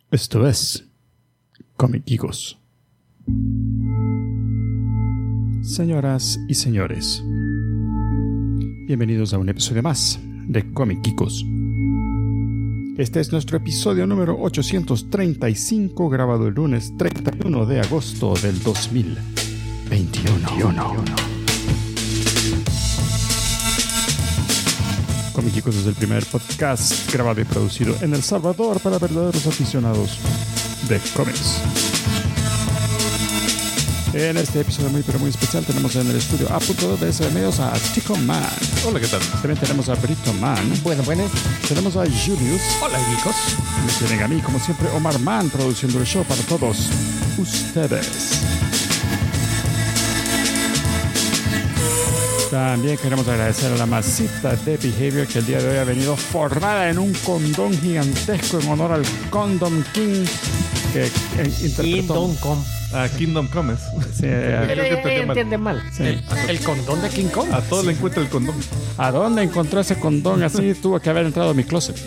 Esto es Comic Geekos. Señoras y señores, bienvenidos a un episodio más de Comic Geekos. Este es nuestro episodio número 835, grabado el lunes 31 de agosto del 2021. Comic Geekos es el primer podcast grabado y producido en El Salvador para verdaderos aficionados de cómics. En este episodio muy especial tenemos en el estudio A.2 de SM Medios a Tico Man. Hola, ¿qué tal? También tenemos a Brito Man. Buenas. Tenemos a Julius. Hola, chicos. Me tienen a mí, como siempre, Omar Man, produciendo el show para todos ustedes. También queremos agradecer a la masita de Behavior que el día de hoy ha venido forrada en un condón gigantesco en honor al Condom King que interpretó. Kingdom Come. Sí, entiende mal. Sí. El condón de King Kong. A todos le encuentra el condón. ¿A dónde encontró ese condón así? Tuvo que haber entrado a mi closet.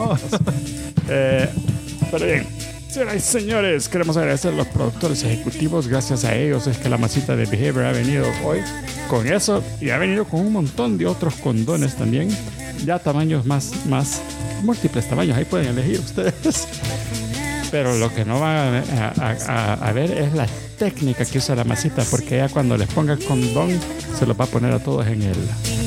Pero bien, señoras y señores, queremos agradecer a los productores ejecutivos. Gracias a ellos es que la masita de Behavior ha venido hoy con eso y ha venido con un montón de otros condones también. Ya tamaños más múltiples tamaños, ahí pueden elegir ustedes. Pero lo que no van a ver es la técnica que usa la masita, porque ya cuando les ponga el condón se los va a poner a todos en el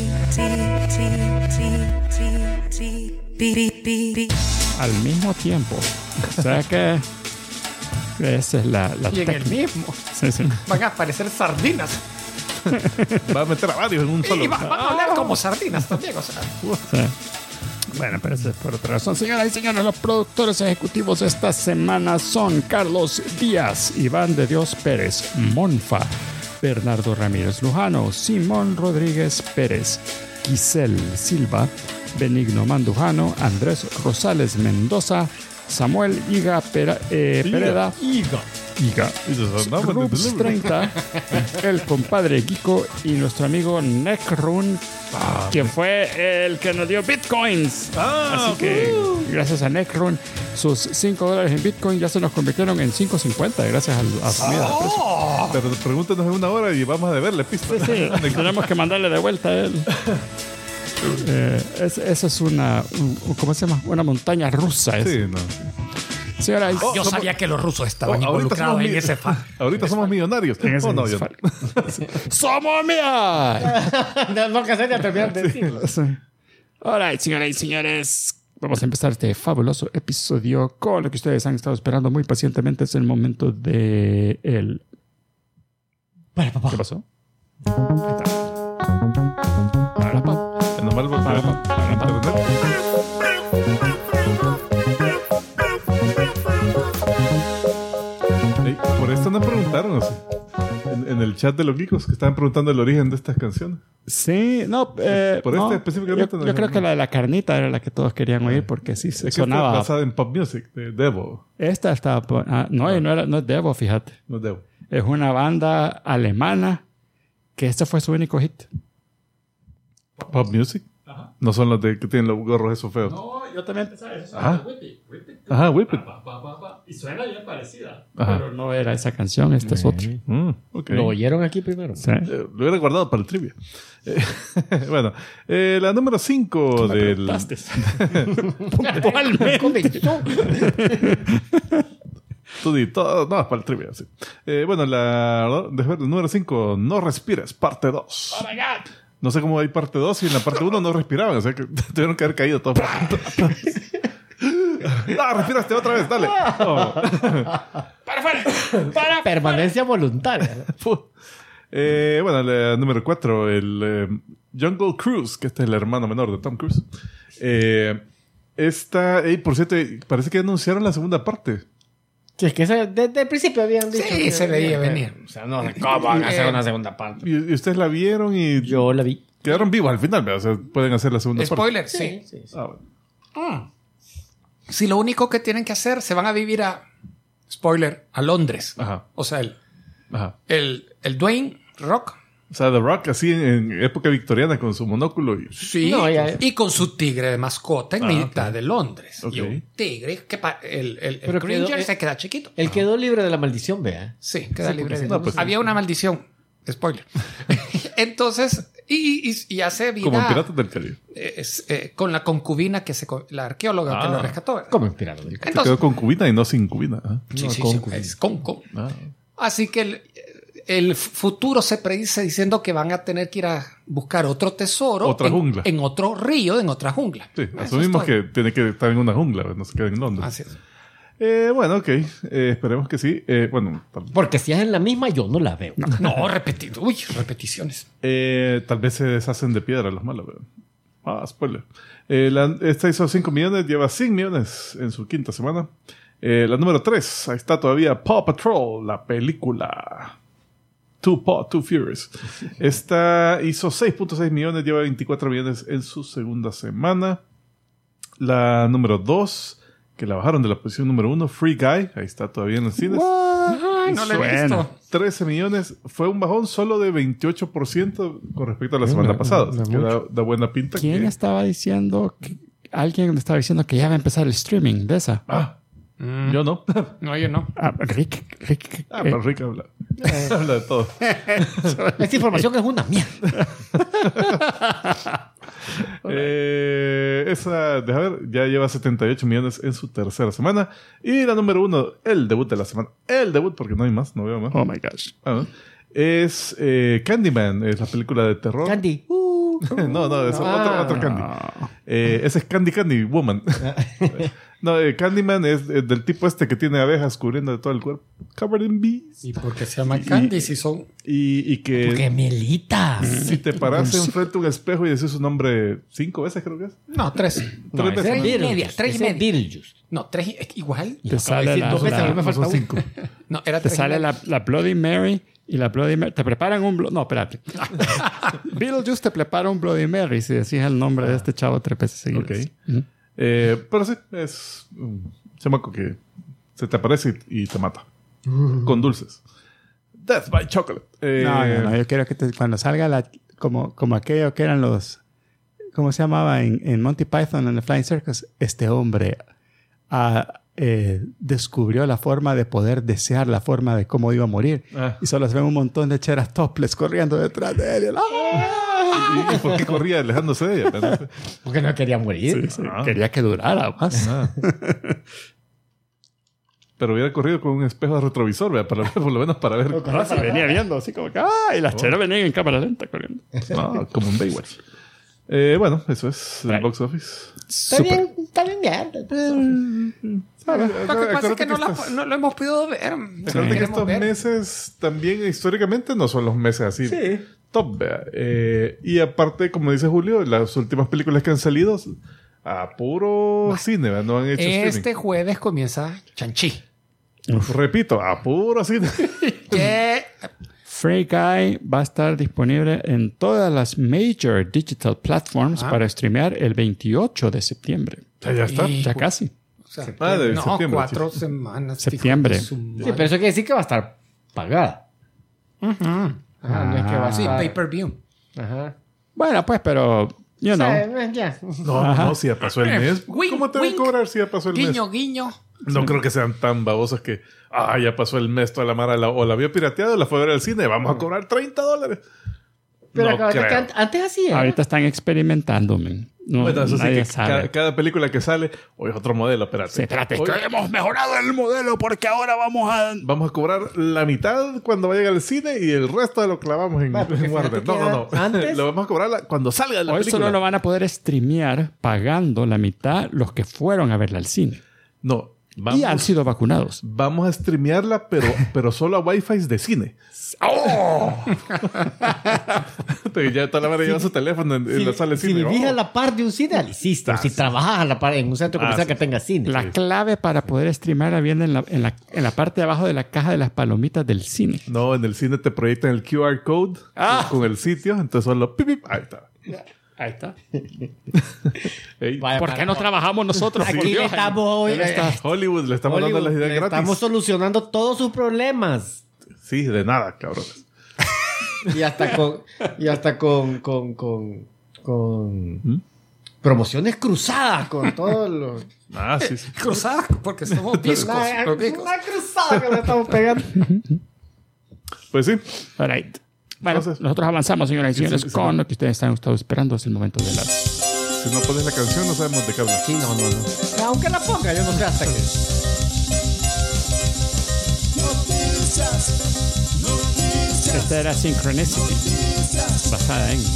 al mismo tiempo. O sea que esa es la y técnica. en el mismo Sí. van a aparecer sardinas. Va a meter a varios en un solo. Y van a oler como sardinas también. O sea. Sí. Bueno, pero eso es por otra razón. Señoras y señores, los productores ejecutivos esta semana son Carlos Díaz, Iván de Dios Pérez, Monfa, Bernardo Ramírez Lujano, Simón Rodríguez Pérez, Giselle Silva, Benigno Mandujano, Andrés Rosales Mendoza, Samuel Higa Pereda, Higa, Rubs 30, el compadre Kiko y nuestro amigo Necrun, que fue el que nos dio bitcoins. Así que gracias a Necrun, sus $5 en bitcoin ya se nos convirtieron en 5.50 gracias a su subida de precio. Pero pregúntenos en una hora y vamos a deberle pista. Sí, tenemos que mandarle de vuelta a él. Eso es ¿cómo se llama? Una montaña rusa. Sí, no. Señora, Yo sabía que los rusos estaban involucrados en ese fan. Ahorita somos millonarios. no, ¡somos mías! No que se te terminan de decirlo. Alright, señoras y señores, vamos a empezar este fabuloso episodio con lo que ustedes han estado esperando muy pacientemente. Es el momento de el... Bueno, papá. ¿Qué pasó? Ahí está. Para, papá. Nomás por esto nos preguntaron, o sea, en el chat de los geekos que estaban preguntando el origen de estas canciones. Sí, no. Por no, específicamente. Yo creo que la de la carnita era la que todos querían oír porque sí se sonaba. Está basada en pop music de Devo. Esta estaba. No es Devo, fíjate. No es Devo. Es una banda alemana que este fue su único hit. Pop music. Ajá. No son los que tienen los gorros esos feos. No, yo también pensaba eso. Ajá, Whip It. Y suena bien parecida. Ajá. Pero no era esa canción, esta es otra. Okay. ¿Lo oyeron aquí primero? Sí. Lo hubiera guardado para el trivia. Bueno, la número 5 del... Puntualmente. Todo, no, para el trivia, sí. Bueno, la número 5, No Respires, parte 2. Oh my God. No sé cómo hay parte 2 y en la parte 1 no respiraban, o sea que tuvieron que haber caído todos. No, respiraste otra vez, dale. Oh. ¡Para afuera! ¡Para! Permanencia voluntaria. Bueno, la número 4, el Jungle Cruise, que este es el hermano menor de Tom Cruise. Por cierto, parece que anunciaron la segunda parte. Sí, es que desde el principio habían dicho. Sí, se veía venir. O sea, no sé cómo van a hacer una segunda parte. Y ustedes la vieron y Yo la vi. quedaron vivos al final, o sea, pueden hacer la segunda Spoiler, parte. sí. Ah, bueno. Si lo único que tienen que hacer, se van a vivir a Londres. Ajá. O sea, Ajá. el Dwayne Rock O sea, The Rock así en época victoriana con su monóculo. Y... Sí, No, ya- y con su tigre de mascota en mitad de Londres. Ok. Y un tigre que el Pero Cringer quedó- se queda chiquito. Él quedó libre de la maldición, vea. Sí, queda Sí, libre. porque de- no, pues, había una maldición. Spoiler. Entonces, y hace vida Como en Piratas del Caribe. con la concubina la arqueóloga que lo rescató. ¿verdad? ¿Cómo inspirado del Se Entonces, quedó con cubina y no sin cubina. ¿Ah? sí, No, sí, con sí, concubina. es con. Ah. Así que el futuro se predice diciendo que van a tener que ir a buscar otro tesoro Otra jungla. en otro río, en otra jungla. Sí, Eso asumimos es todo. que tiene que estar en una jungla, no se queda en Londres. Así es. Bueno, ok. Esperemos que sí. Bueno, Porque si es en la misma, yo no la veo. No, repeticiones. tal vez se deshacen de piedra los malos. ¿Verdad? Spoiler. Esta hizo 5 millones, lleva 100 millones en su quinta semana. La número 3, ahí está todavía Paw Patrol, la película. Too Furious. Esta hizo 6.6 millones, lleva 24 millones en su segunda semana. La número 2, que la bajaron de la posición número 1, Free Guy, ahí está todavía en los cines. Ay, no lo he Suena. visto. 13 millones, fue un bajón solo de 28% con respecto a la semana no, pasada. no Así que da buena pinta. ¿Quién que... estaba diciendo? Alguien estaba diciendo que ya va a empezar el streaming de esa. Yo no. No, yo no. Rick. Pero Rick habla. Habla de todo. Esta información es una mierda. Esa, deja ver, ya lleva 78 millones en su tercera semana. Y la número 1, el debut de la semana. El debut, porque no hay más, no veo más. Oh my gosh. Es Candyman, es la película de terror. Candy. No, es otro Candy. Ese es Candy Woman. No, Candyman es del tipo este que tiene abejas cubriendo de todo el cuerpo. Covered in bees. ¿Y por qué se llama Candy si son? Y que Porque Melita. si te paras enfrente de un espejo y decís su nombre 5 veces, creo que es. No, 3. No, Tres ese veces. es Beetlejuice. media, tres y Ese es media. Beetlejuice. No, 3 igual. Te sale la, dos veces, a mí me No, falta son uno. 5. No, era te 3. sale la Bloody Mary y la Bloody Mary. Te preparan un... No, espérate. Beetlejuice te prepara un Bloody Mary si decís el nombre de este chavo 3 veces seguidas. Ok. Ujú. Pero sí, es un chamaco que se te aparece y te mata. Con dulces. Death by Chocolate. No, yo quiero que cuando salga como aquello que eran los... ¿Cómo se llamaba en Monty Python en The Flying Circus? Este hombre descubrió la forma de poder desear la forma de cómo iba a morir. Y solo se ven un montón de cheras topless corriendo detrás de él. ¿Y por qué corría alejándose de ella? No sé. Porque no quería morir. Sí, quería que durara más. Pero hubiera corrido con un espejo de retrovisor, ¿verdad? Por lo menos para ver. No, se venía viendo así como que... Y las cheras venían en cámara lenta corriendo. Como un Baywatch. Bueno, eso es el box office. Está bien mierda. Lo que pasa es que no lo hemos podido ver. Recuerda que Queremos estos ver. meses también históricamente no son los meses así top, ¿verdad? Y aparte, como dice Julio, las últimas películas que han salido a puro cine, ¿verdad? No han hecho Este jueves comienza Chanchi. Repito, a puro cine. Que Free Guy va a estar disponible en todas las major digital platforms para streamear el 28 de septiembre. Ya está. Y- Ya casi. o sea, de no, septiembre, 4 sí. semanas. Septiembre. hijo de su Sí, madre. pero eso quiere decir que va a estar pagada. No es que va a Sí, estar... pay-per-view. Ajá. Bueno, pues, pero... You O know. sea, ya. No, si ya pasó el mes. Wink, ¿Cómo te van a wink. cobrar si ya pasó el mes? Guiño, guiño. No creo que sean tan babosos que, ya pasó el mes, toda la mara o la vio pirateada o la fue a ver al cine, vamos a cobrar $30. Pero No acabate que creo. antes así era. Ahorita están experimentando, man. No, Bueno, eso sí nadie que sabe. cada película que sale, hoy es otro modelo, espérate. Sí, espérate, Hoy que hemos mejorado el modelo porque ahora vamos a... vamos a cobrar la mitad cuando vaya al cine y el resto de lo clavamos en, porque en Warner. fíjate No. que antes- Lo vamos a cobrar cuando salga de la Hoy película. solo lo van a poder streamear pagando la mitad los que fueron a verla al cine. No, Y han sido vacunados. vamos a streamearla, pero solo a Wi-Fi de cine. Ya toda la mara lleva su teléfono en la sala de Si cine. vivís a la par de un cine, lo hiciste. O si trabajas a la par en un centro comercial sí. que tenga cine. La clave para poder streamear viene en la parte de abajo de la caja de las palomitas del cine. No, en el cine te proyectan el QR code con el sitio, entonces solo pip, pip, ahí está. Ahí está. Ey, Vaya, ¿Por qué no trabajamos nosotros? Por Aquí le Dios. estamos hoy. Hollywood le estamos dando las ideas le gratis. estamos solucionando todos sus problemas. Sí, de nada, cabrones. Y hasta con promociones cruzadas con todos los... Sí. Cruzadas, porque somos viscos. Los viscos. Una cruzada que le estamos pegando. Pues sí. All right. Bueno, Entonces, nosotros avanzamos, señoras y señores, sí, con lo que ustedes han estado esperando. Es el momento de la... Si no pones la canción, no sabemos de qué hablar. Sí, no. Aunque la ponga, yo no sé hasta que... Esta era Synchronicity, basada en...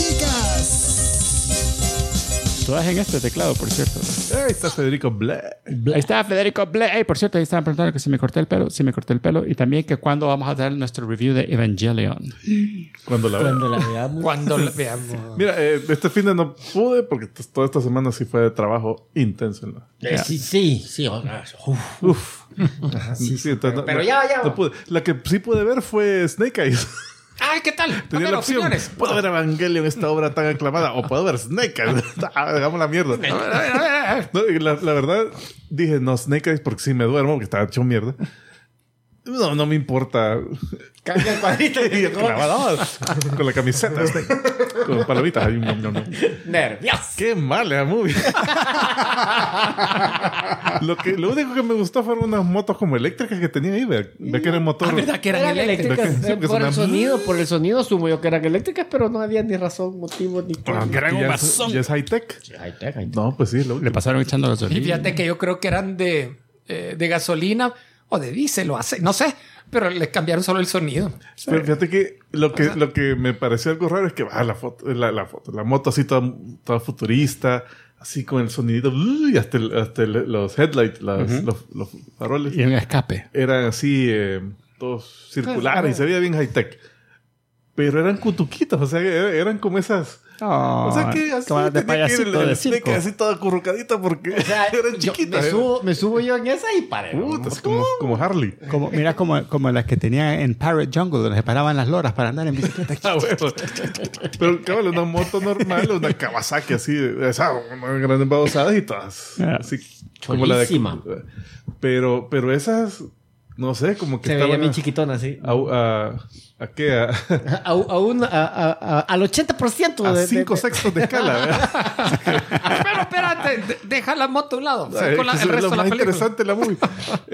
Todas en este teclado, por cierto. Ahí está Federico Black. Ahí está Federico Blake. Ay, por cierto, ahí estaban preguntando que si me corté el pelo. Sí, me corté el pelo. Y también que cuándo vamos a dar nuestro review de Evangelion. Cuando la vean. Cuando la veamos. Cuando la veamos. Mira, este fin de no pude porque toda esta semana sí fue de trabajo intenso. ¿No? Sí. Uf. Sí, entonces pero ya. No pude. La que sí pude ver fue Snake Eyes. Ay, ¿qué tal? A Tenía ver, la opción. opiniones. Puedo ver Evangelion, esta obra tan aclamada, o puedo ver Snake Eyes. Hagamos la mierda. No, y la verdad, dije, no, Snake Eyes porque sí me duermo, porque estaba hecho mierda. No me importa. Cambia el cuadrito. Y clavado, con la camiseta, con palomitas. Ay, no. Nervioso. Qué mal la movie. Lo único que me gustó fueron unas motos como eléctricas que tenía ahí. Ve que era el motor. ¿Verdad que eran eléctricas? Eléctricas. Porque Por el sonido asumo yo que eran eléctricas, pero no había ni razón, motivo, ni qué. gran Ya mazón. es high tech. High-tech. No, pues sí. Le pasaron echando Y gasolina. fíjate que yo creo que eran de gasolina o de diésel o aceite, no sé, pero le cambiaron solo el sonido. Pero fíjate que lo que me pareció algo raro es que la moto así toda futurista, así con el sonidito, y hasta los headlights, los faroles, Y un escape. eran así todos circulares y se veía bien high tech. Pero eran cutuquitos, o sea, eran como esas... Oh, o sea que así como de tenía que ir payasito de Snake circo. así toda acurrucadita porque eran chiquitas. Me subo yo en esa y paré. Puta, es como Harley. Mira como las que tenía en Parrot Jungle, donde se paraban las loras para andar en bicicleta. Ah, bueno. Pero cabal, una moto normal, una Kawasaki así, esa, unas grandes babosadas y todas. Así como la de. Cholísima. Pero esas, no sé, como que Se veía estaban bien chiquitona, sí. ¿A qué? Al 80% A de 5 sextos de escala, ¿verdad? Pero espérate, deja la moto a un lado. Ay, Con el que es resto lo de la más película. interesante de la movie.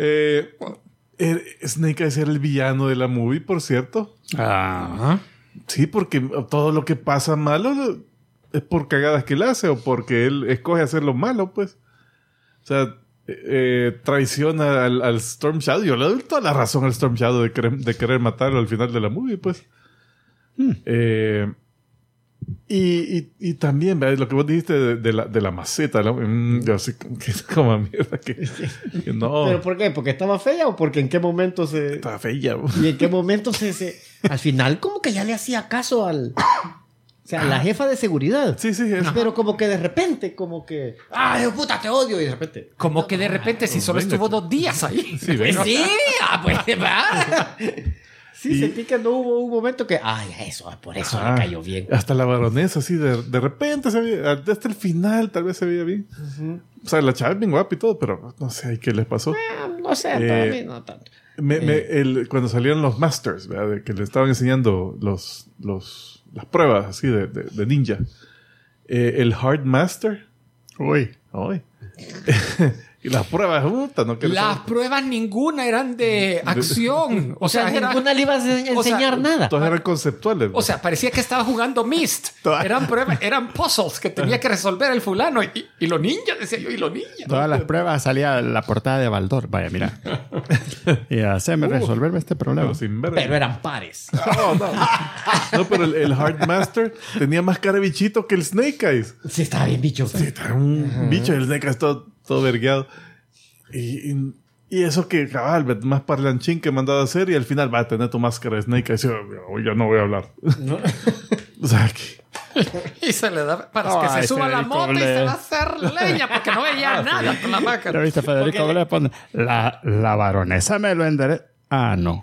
Snake Eyes era el villano de la movie, por cierto. Ah. Sí, porque todo lo que pasa malo es por cagadas que él hace o porque él escoge hacer lo malo, pues. O sea, traiciona al Storm Shadow. Yo le doy toda la razón al Storm Shadow de querer matarlo al final de la movie, pues. Y también, ¿verdad? Lo que vos dijiste de la maceta, ¿no? Yo así como mierda que no. ¿Pero por qué? ¿Porque estaba fea o porque en qué momento se... Estaba fea. ¿Y en qué momento se... Al final como que ya le hacía caso al... O sea, la jefa de seguridad. Sí, es. Pero como que de repente, como que... ¡Ay, puta, te odio! Y de repente... Como que de repente, si solo venga, estuvo 2 días ahí. Sí, Pues venga. sí, pues va. Sí, Y- sentí que no hubo un momento que... Ay, eso, por eso Ah, me cayó bien. Hasta la baronesa, así, de repente se veía, hasta el final tal vez se veía bien. O sea, la chava es bien guapa y todo, pero no sé ¿y qué les pasó? No sé, para mí no tanto. Cuando salieron los Masters, ¿verdad? De que le estaban enseñando las pruebas así de ninja. El Hard Master. Uy. Ay. Y las pruebas, puta, no quiero Las saber. pruebas ninguna eran de acción. O sea, ninguna le iba a enseñar nada. Todas eran conceptuales. O sea, parecía que estaba jugando Myst. Eran pruebas, eran puzzles que tenía que resolver el fulano. Y los ninjas, decía yo, y los ninjas. Todas las pruebas salía la portada de Baldor. Vaya, mira. Y hacerme resolverme este problema. pero sin ver. Pero eran pares. No, pero el Hard Master tenía más cara de bichito que el Snake Eyes. Sí, estaba bien bicho. Sí, era un bicho, el Snake Eyes todo vergueado. Y eso que cabal, más parlanchín que me han dado a hacer y al final va a tener tu máscara de Snake Eyes. Yo ya no voy a hablar. O sea, que... Y se le da para que Ay, se suba a la Federico moto y Ble. se va a hacer leña porque no veía nada con la ¿Lo máquina. viste, Federico? Porque- Le pone, la baronesa me lo enderezó. Ah, no.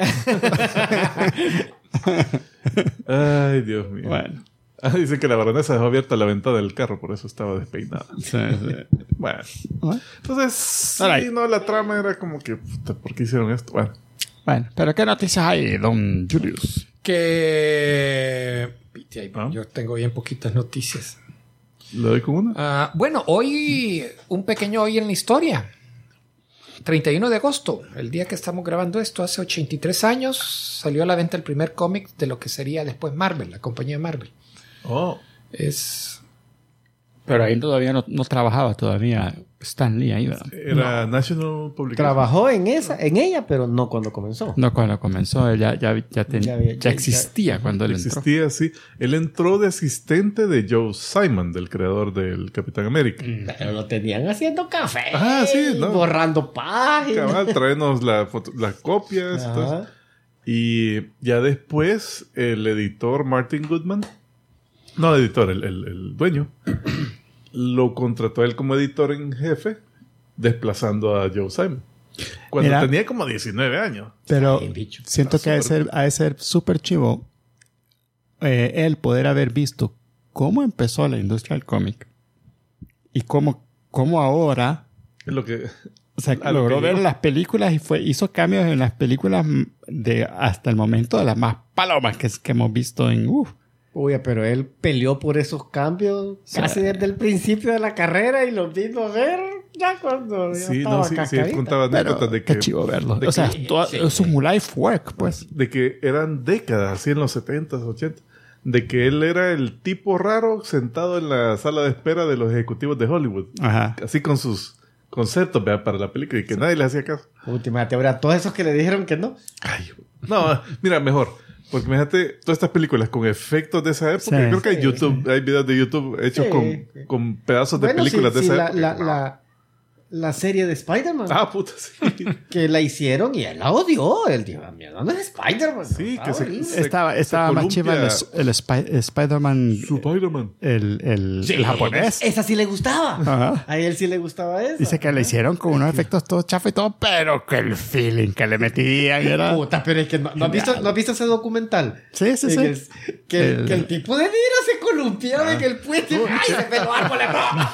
Ay, Dios mío. Bueno. Dice que la baronesa dejó abierta la ventana del carro, por eso estaba despeinada. Sí. Bueno. Bueno. Entonces, sí, Alright. no, la trama era como que, puta, ¿por qué hicieron esto? Bueno. Bueno, pero ¿qué noticias hay, don Julius? Que... ¿Ah? Yo tengo bien poquitas noticias. ¿Le doy con una? Bueno, hoy, un pequeño hoy en la historia. 31 de agosto, el día que estamos grabando esto, hace 83 años, salió a la venta el primer cómic de lo que sería después Marvel, la compañía Marvel. Oh. Pero ahí todavía no trabajaba todavía Stan Lee ahí, ¿verdad? Era National Publication. Trabajó en ella, pero no cuando comenzó. No, cuando comenzó, él ya existía cuando él entró. Existía, sí. Él entró de asistente de Joe Simon, del creador del Capitán América. Pero lo tenían haciendo café. Ah, sí, ¿no? Borrando páginas. Cabal, traernos las copias. Y, todo eso. Y ya después, el editor Martin Goodman, no el editor, el dueño, lo contrató a él como editor en jefe, desplazando a Joe Simon. Cuando tenía como 19 años. Pero Ay, bicho. siento que ha de ser súper chivo él poder haber visto cómo empezó la industria del cómic y cómo ahora Lo que, logró ver las películas y hizo cambios en las películas de hasta el momento de las más palomas que hemos visto en... Uy, pero él peleó por esos cambios casi desde el principio de la carrera y los vino a ver ya cuando ya estaba sí, él contaba anécdotas de que... Qué chivo verlo. de O sea, que- es un life work, pues. De que eran décadas, así en los 70s, 80s, de que él era el tipo raro sentado en la sala de espera de los ejecutivos de Hollywood. Ajá. Así con sus conceptos, ¿verdad? Para la película y que nadie le hacía caso. Últimamente, ahora todos esos que le dijeron que no. Ay, no, mira, mejor. Porque imagínate todas estas películas con efectos de esa época. Sí. Creo que hay videos de YouTube hechos Sí. con pedazos de películas de esa época. La serie de Spider-Man. Ah, puta, sí. Que la hicieron y él la odió. Él dijo, mierda, no es Spider-Man. Sí, Está que se- horrible. se- Estaba más chiva el Spider-Man, Spider-Man. el japonés. Esa sí le gustaba. Ajá. A él sí le gustaba esa. Dice que le hicieron con unos efectos todos chafos y todo, pero que el feeling que le metían era... Puta, pero es que no has visto ese documental. Sí, sí, En sí. que el tipo de Dira se columpiaba en el puente. ¡Ay, se peló árboles!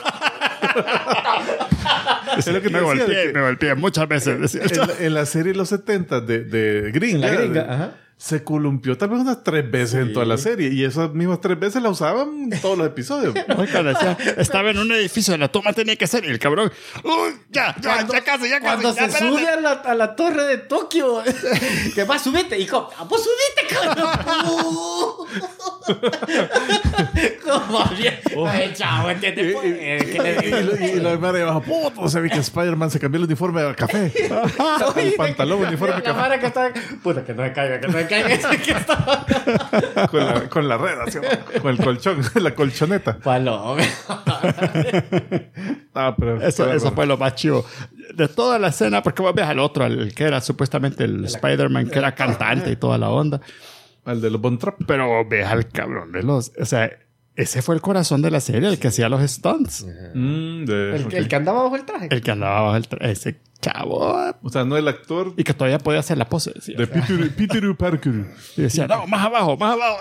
Es lo que te decía, de que me golpeé muchas veces. decía. en la serie de los 70 de Gringa, En la Gringa, ajá. se columpió tal vez unas 3 veces en toda la serie. Y esas mismas 3 veces la usaban en todos los episodios. Ay, cuando decía, estaba en un edificio, la toma tenía que ser, y el cabrón, ¡uy, ya casi! Cuando se espérate". sube a la torre de Tokio, que va, subite, hijo. Vos subite, cabrón. ¿Cómo bien? Ay, chavo, ¿entiendes? Y la hermana de abajo, puto, se ve que Spider-Man se cambió el uniforme a café. El pantalón, uniforme La café. mara que está... Puta, que no me caiga, que no me caiga. Que está... Con la red, así, con el colchón, la colchoneta. Paloma. Ah, pero Eso fue lo más chivo. De toda la escena, porque vos ves al otro, al que era supuestamente el Spider-Man, que era cantante y toda la onda. al de los Von Trapp. Pero ves al cabrón de los... O sea, ese fue el corazón de la serie, el que hacía los stunts. El que andaba bajo el traje. El que andaba bajo ese chavo. O sea, no el actor Y que todavía podía hacer la pose. Decía. de Peter Parker. Y decía, no, más abajo, más abajo.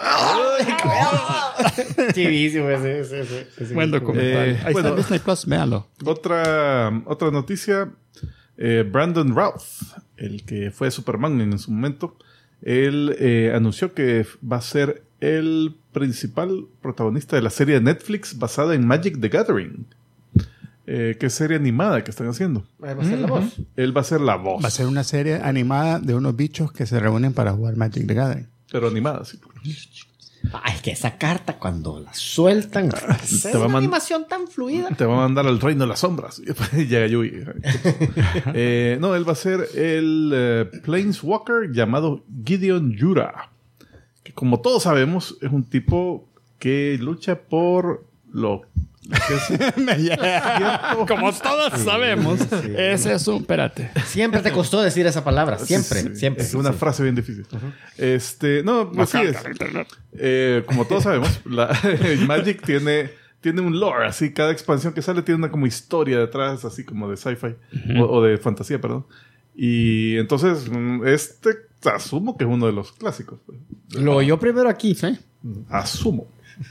Chivísimo ese. Buen documental. Ahí bueno. está en Disney Plus, véanlo. Otra noticia. Brandon Routh, el que fue Superman en su momento, él anunció que va a ser el principal protagonista de la serie de Netflix basada en Magic the Gathering. Que es serie animada que están haciendo. Va a ser la voz. Él va a ser la voz. Va a ser una serie animada de unos bichos que se reúnen para jugar Magic the Gathering. Pero animada, sí. Ay, que esa carta cuando la sueltan es va a una man- animación tan fluida. Te va a mandar al reino de las sombras. Y después llega Yui. No, él va a ser el Planeswalker llamado Gideon Yura. Que como todos sabemos, es un tipo que lucha por lo que es cierto. Como todos sabemos, ese es un... Espérate. Siempre te costó decir esa palabra. Siempre, Sí, siempre. es una frase bien difícil. No, pues sí es. Como todos sabemos, Magic tiene un lore, así cada expansión que sale tiene una como historia detrás, así como de sci-fi o de fantasía, perdón. Y entonces asumo que es uno de los clásicos. Pues. Lo oyó primero aquí, ¿sí? Asumo.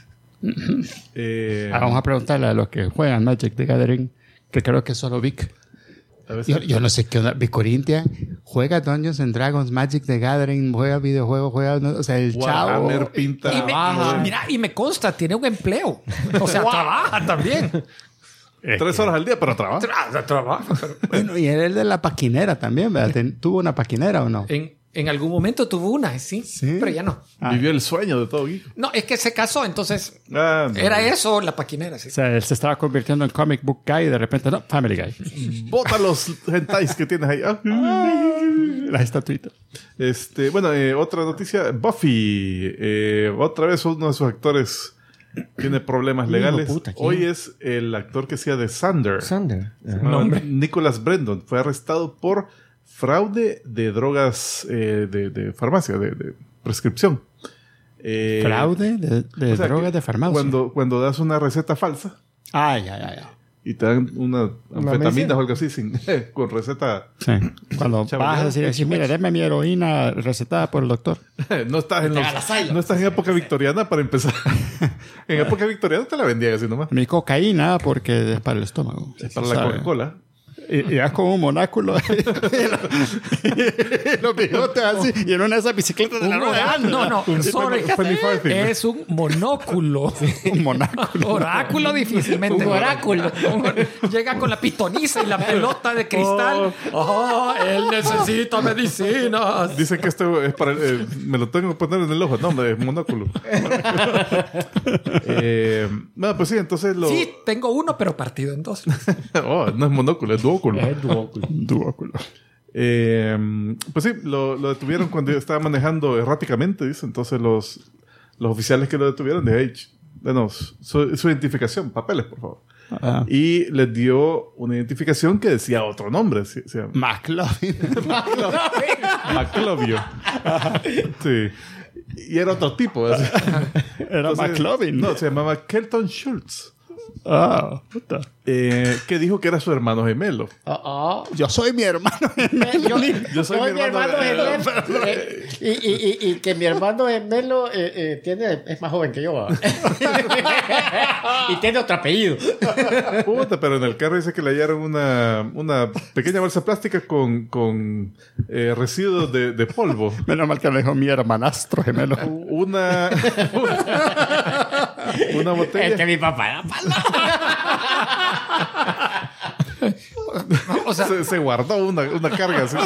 Vamos a preguntarle a los que juegan Magic the Gathering, que creo que es solo Vic. A veces- Yo no sé qué onda. Vic Corintia juega Dungeons and Dragons, Magic the Gathering, juega videojuegos, o sea, el chavo... Warhammer, pinta... Y me consta, tiene un empleo. O sea, trabaja también. 3 horas al día, pero trabaja. Trabaja. Bueno, y él es de la paquinera también, ¿verdad? ¿Tuvo una paquinera o no? En algún momento tuvo una, sí, pero ya no. Vivió el sueño de todo geek. No, es que se casó, entonces No. era eso, la paquinera. Sí. O sea, él se estaba convirtiendo en comic book guy y de repente, no, Family Guy. Bota los hentais que tienes ahí. Las estatuitas. Bueno, otra noticia. Buffy. Otra vez uno de sus actores tiene problemas legales. Puta, ¿quién? Hoy es el actor que hacía de Sander. Sander. Nicholas Brendon. Fue arrestado por fraude de drogas de farmacia, de prescripción. Fraude de o sea, drogas de farmacia. Cuando das una receta falsa Ya. y te dan una anfetamina o algo así con receta. Sí. Cuando Chaval, vas a decir, mira, deme mi heroína recetada por el doctor. No estás en época victoriana para empezar. En época victoriana te la vendían así nomás. Mi cocaína porque es para el estómago. Es para la Coca-Cola. Y es como un monáculo. Los bigotes así. Y en una de esas bicicletas de la rueda. No, sorry. Es un monóculo. Un monáculo. Oráculo difícilmente. Un oráculo. Llega con la pitoniza y la pelota de cristal. Oh, él necesita medicinas. Dicen que esto es para... me lo tengo que poner en el ojo. No, hombre, es monóculo. No, pues sí, entonces lo... Sí, tengo uno, pero partido en dos. No es monóculo, es duóculo. Duóculo. Pues sí, lo detuvieron cuando estaba manejando erráticamente, dice. Entonces los oficiales que lo detuvieron de denos su identificación, papeles, por favor. Y les dio una identificación que decía otro nombre. Se llama McLovin. McLovio. Sí. Y era otro tipo. Así. Era McLovin. No, se llamaba Kelton Schultz. Puta. Que dijo que era su hermano gemelo. Yo soy mi hermano gemelo. Yo soy mi hermano gemelo. Y que mi hermano gemelo es más joven que yo. Y tiene otro apellido. Puta, pero en el carro dice que le hallaron una pequeña bolsa plástica con residuos de polvo. Menos mal que le dijo mi hermanastro gemelo. Una botella. Es que mi papá era O sea, se guardó una carga así.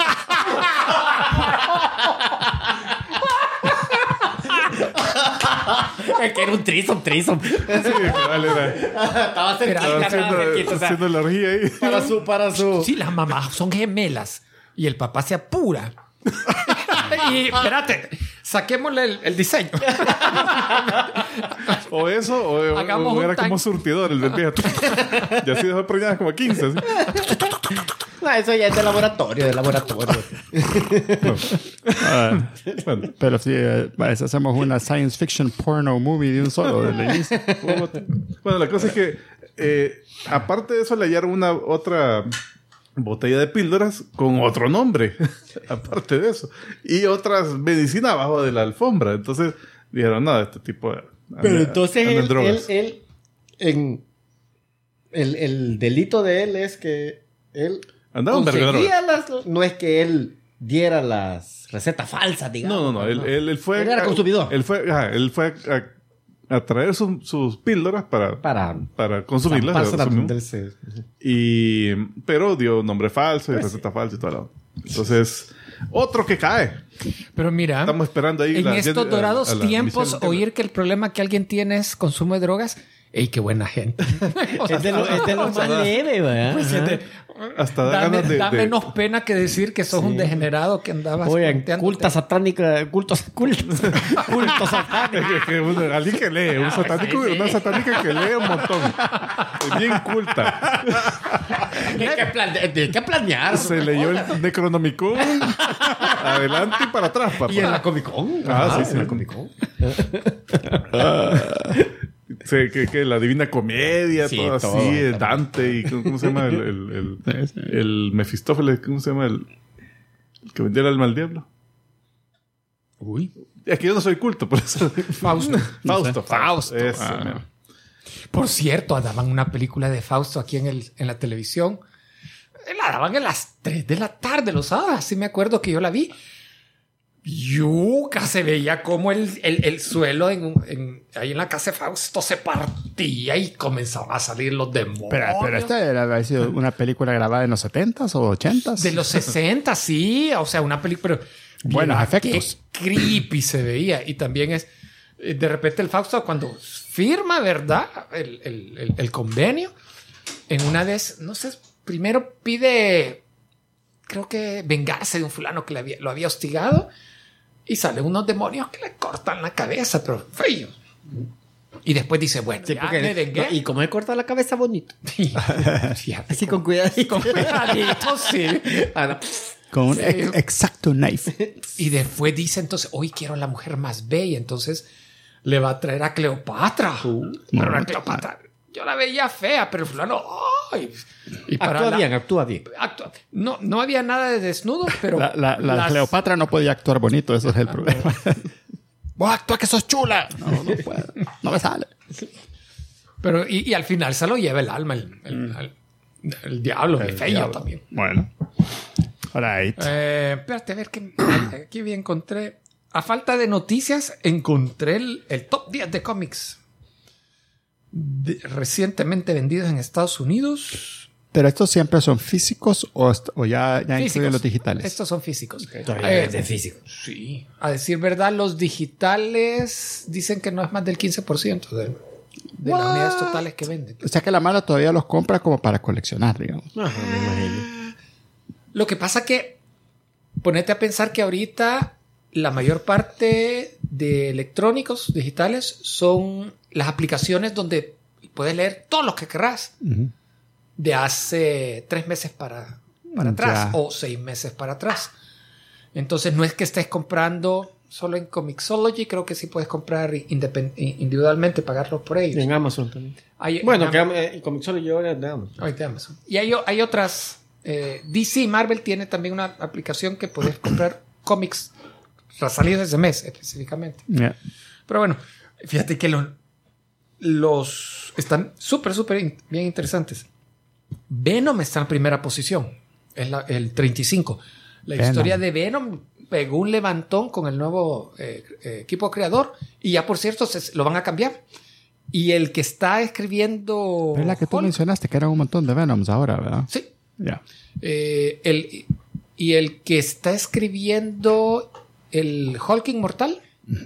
Es que era un trisom. Sí, vale, Estaba cerquita, haciendo la orgía ahí. para su... sí, las mamás son gemelas y el papá se apura. Y espérate, saquémosle el diseño. O eso, o era como surtidor el del viejo. Y así dejó preñadas como 15. Así. No, eso ya es de laboratorio. Bueno. Pero sí, hacemos una science fiction porno movie de un solo del inicio. Bueno, la cosa es que aparte de eso le hallaron otra botella de píldoras con otro nombre. Aparte de eso. Y otras medicinas abajo de la alfombra. Entonces dijeron, no, este tipo... Pero entonces el delito de él es que él andaba un verga de drogas. No es que él diera las recetas falsas, digamos. No. Él fue... Él era consumidor. Él fue a traer sus píldoras para consumirlas. Pero dio nombre falso y receta falsa y todo lo. Entonces, otro que cae. Pero mira, estamos esperando ahí en estos dorados tiempos oír que el problema que alguien tiene es consumo de drogas. ¡Ey, qué buena gente! Es de lo más leve, ¿verdad? Pues hasta da menos pena que decir que sos un degenerado que andabas... Oye, culto satánico. Alguien que lee, un satánico, una satánica que lee un montón. Es bien culta. Hay que planear. Se leyó el Necronomicon adelante y para atrás, papá. ¿Y en la Comic Con? Sí, en la Comic Con. Sí, que la Divina Comedia, sí, todo así, Dante y ¿cómo se llama? El Mefistófeles, ¿cómo se llama? El que vendió el alma al diablo. Uy. Es que yo no soy culto, por eso. Fausto. Eso, Por cierto, daban una película de Fausto aquí en la televisión. La daban a las 3 de la tarde los sábados. Así me acuerdo que yo la vi. Yuca, se veía como el suelo ahí en la casa de Fausto se partía y comenzaban a salir los demonios. Pero esta había sido una película grabada en los 70s o 80s. De los 60, sí. O sea, una película... Buenos efectos. Qué creepy se veía. Y también es... De repente el Fausto cuando firma, ¿verdad? El convenio. En una vez, no sé, primero pide... Creo que vengarse de un fulano que lo había hostigado. Y salen unos demonios que le cortan la cabeza, pero feo. Y después dice, bueno, Sí, ya me vengué. no, y como él corta la cabeza bonito. Así con cuidado. Con cuidadito, sí. Con un Sí. exacto knife. Y después dice entonces, hoy quiero a la mujer más bella. Entonces le va a traer a Cleopatra. Pero la Cleopatra, yo la veía fea, pero fulano, ¡ay! Y Actúa bien. No había nada de desnudo, pero... La Cleopatra no podía actuar bonito, eso es el problema. Vos actúa que sos chula. No puedo. No me sale. Pero, y al final se lo lleva el alma, el diablo, el feo diablo. también. Bueno. Alright. Espérate, a ver qué aquí bien encontré. A falta de noticias, encontré el top 10 de cómics recientemente vendidos en Estados Unidos. Pero estos siempre son físicos o ya incluyen Físicos. los digitales. Estos son físicos. Todavía es de físico. Sí. A decir verdad, los digitales dicen que no es más del 15% de las unidades totales que venden. O sea que la mala todavía los compra como para coleccionar, digamos. Ajá, me imagino. Lo que pasa que ponete a pensar que ahorita la mayor parte de electrónicos digitales son las aplicaciones donde puedes leer todo lo que querrás de hace 3 meses para atrás o 6 meses para atrás. Entonces no es que estés comprando solo en Comixology, creo que sí puedes comprar individualmente, pagarlos por ellos. En Amazon también. Bueno, que Comixology ahora es de Amazon. ahorita Amazon. Y hay otras. DC y Marvel tiene también una aplicación que puedes comprar cómics salidos ese mes específicamente. Yeah. Pero bueno, fíjate que los están súper bien interesantes. Venom está en primera posición. Es el 35. La Venom. historia de Venom pegó un levantón con el nuevo equipo creador. Y ya, por cierto, lo van a cambiar. Y el que está escribiendo... Es la que tú Hulk, mencionaste, que eran un montón de Venoms ahora, ¿verdad? sí. Ya. Y el que está escribiendo el Hulk Inmortal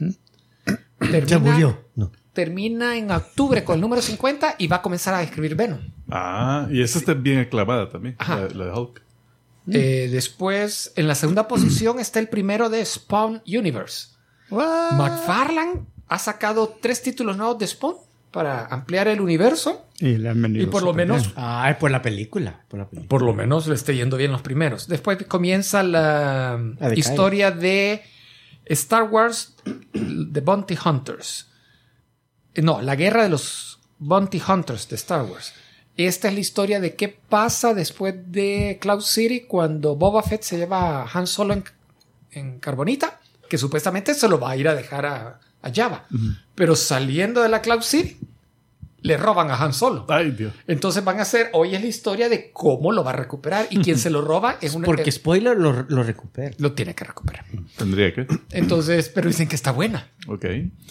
Ya murió. No. termina en octubre con el número 50 y va a comenzar a escribir Venom. Ah, y esa está bien aclamada también, Ajá. la de Hulk. Después, en la segunda posición está el primero de Spawn Universe. What? McFarlane ha sacado 3 títulos nuevos de Spawn para ampliar el universo. Y le han venido Y por lo súper menos bien. Ah, es por la película. Por lo menos le esté yendo bien los primeros. Después comienza la decaer. historia de Star Wars, The Bounty Hunters. No, la guerra de los Bounty Hunters de Star Wars. Esta es la historia de qué pasa después de Cloud City cuando Boba Fett se lleva a Han Solo en Carbonita, que supuestamente se lo va a ir a dejar a Jabba. Pero saliendo de la Cloud City, le roban a Han Solo. Ay, Dios. Entonces van a hacer, hoy es la historia de cómo lo va a recuperar y quien se lo roba es una... Porque spoiler lo recupera. lo tiene que recuperar. Tendría que. Entonces, pero dicen que está buena. Ok.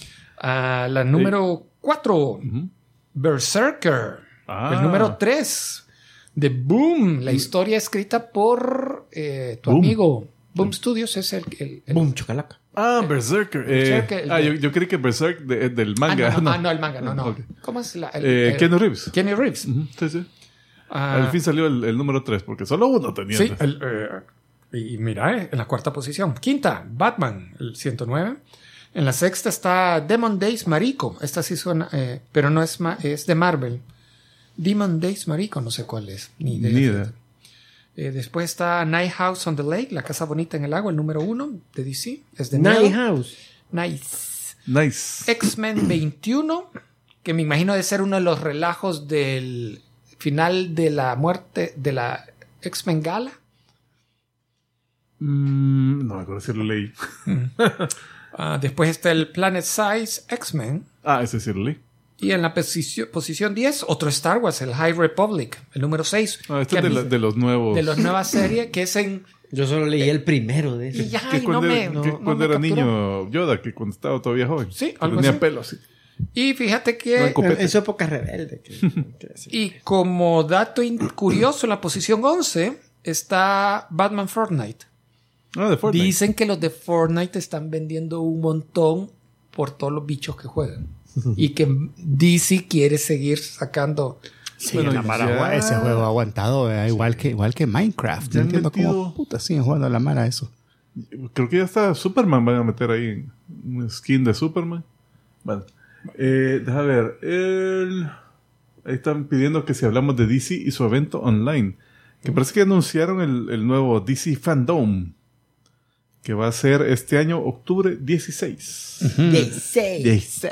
La número 4, Berserker. Ah. El número 3, The Boom. La historia escrita por tu Boom. amigo Boom Studios es el Boom, chocalaca. Ah, Berserker. Berserker, yo creí que Berserk del manga. no, el manga, no. Ok. ¿Cómo es la? Keanu Reeves. Keanu Reeves. Ujú, sí, sí. Ah, Al fin salió el número 3, porque solo uno tenía. sí, y mira, en la cuarta posición. Quinta, Batman, el 109. En la sexta está Demon Days Mariko. Esta sí suena, pero no es, es de Marvel. Demon Days Mariko, no sé cuál es. Ni idea. Ni idea. Después está Night House on the Lake, La Casa Bonita en el Agua, el número 1 de DC. Es de Night Nell. House. Nice. Nice. X-Men 21, que me imagino de ser uno de los relajos del final de la muerte de la X-Men Gala. No me acuerdo si lo leí. Después está el Planet Size X-Men. Ese sí lo leí. Y en la posición 10, otro Star Wars, el High Republic, el número 6. Este es de los nuevos. De las nuevas series, que es en... Yo solo leí el primero de Y esos. ya, Que y cuando era capturó. niño Yoda, que cuando estaba todavía joven. Sí, que algo tenía así. pelo así. Y fíjate No, que... en copete. En su época rebelde. Y como dato curioso, en la posición 11 está Batman Fortnite. Ah, de Fortnite. Dicen que los de Fortnite están vendiendo un montón por todos los bichos que juegan. Y que DC quiere seguir sacando... Sí, Bueno, la Mara, ya- ese juego ha aguantado, igual que Minecraft. Ya No han entiendo metido- cómo puta siguen jugando la Mara eso. Creo que ya está Superman, van a meter ahí un skin de Superman. Bueno, deja ver. Ahí están pidiendo que si hablamos de DC y su evento online. Que parece que anunciaron el nuevo DC Fandom. Que va a ser este año, octubre 16. 16.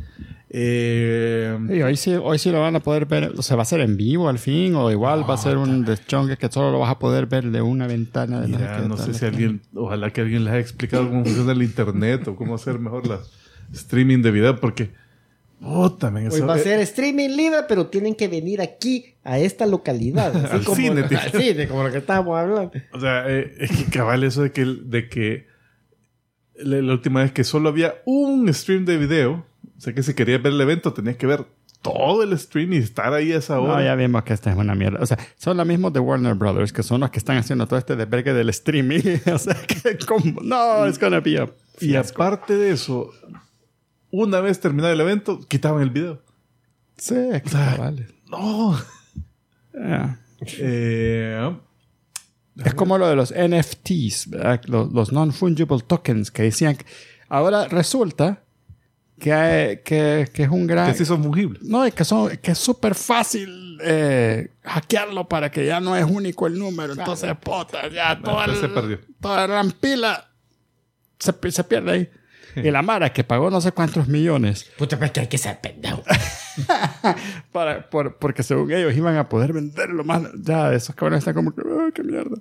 Sí, hoy sí lo van a poder ver. O sea, ¿va a ser en vivo al fin? ¿O igual va a ser un deschongue que solo lo vas a poder ver de una ventana? De Mira, no sé si alguien, ojalá que alguien les haya explicado cómo funciona el internet o cómo hacer mejor la streaming de video, porque también Hoy va a ser streaming libre, pero tienen que venir aquí, a esta localidad. Así Al cine, tío. al cine, como lo que estábamos hablando. O sea, es que cabal eso de que la última vez que solo había un stream de video, o sea que si querías ver el evento tenías que ver todo el stream y estar ahí a esa hora. No, ya vimos que esta es una mierda. O sea, son los mismos de Warner Brothers, que son los que están haciendo todo este desvergue del streaming. O sea, que como... No, it's gonna be a Y fiasco. aparte de eso, una vez terminado el evento, quitaban el video. Sí, vale. No. Es como lo de los NFTs, ¿verdad? Los non-fungible tokens, que decían que ahora resulta que es un gran... Que sí son fungibles. No, que es súper fácil hackearlo para que ya no es único el número. Entonces, puta, ya se perdió. toda la pila se pierde ahí. Y la Mara que pagó no sé cuántos millones Puta, pero que hay que ser pendejo. porque según ellos iban a poder venderlo más. Ya, esos cabrones están como que, qué mierda.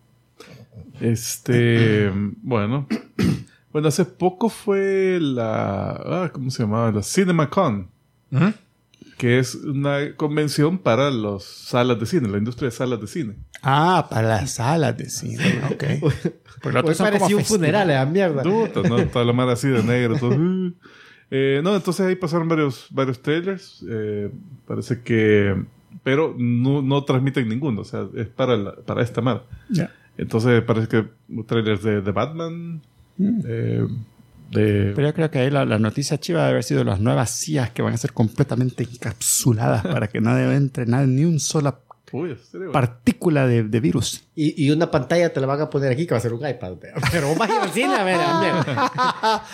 Bueno. Bueno, hace poco fue ¿cómo se llamaba? La CinemaCon. ¿Mm? Que es una convención para las salas de cine, la industria de salas de cine. Ah, para las salas de cine. Ok. Porque Hoy parecía un funeral, esa mierda. Puta, ¿no? Toda la mara así de negro. Todo. No, entonces ahí pasaron varios trailers. Parece que... Pero no transmiten ninguno. O sea, es para esta mara. Ya. Entonces parece que trailers de Batman... Pero yo creo que ahí la noticia chiva debe haber sido las nuevas sillas que van a ser completamente encapsuladas para que nadie entre ni una sola Uy, ¿en serio? partícula de virus. Y una pantalla te la van a poner aquí que va a ser un iPad. Pero vos vas a ir al cine a ver, mierda.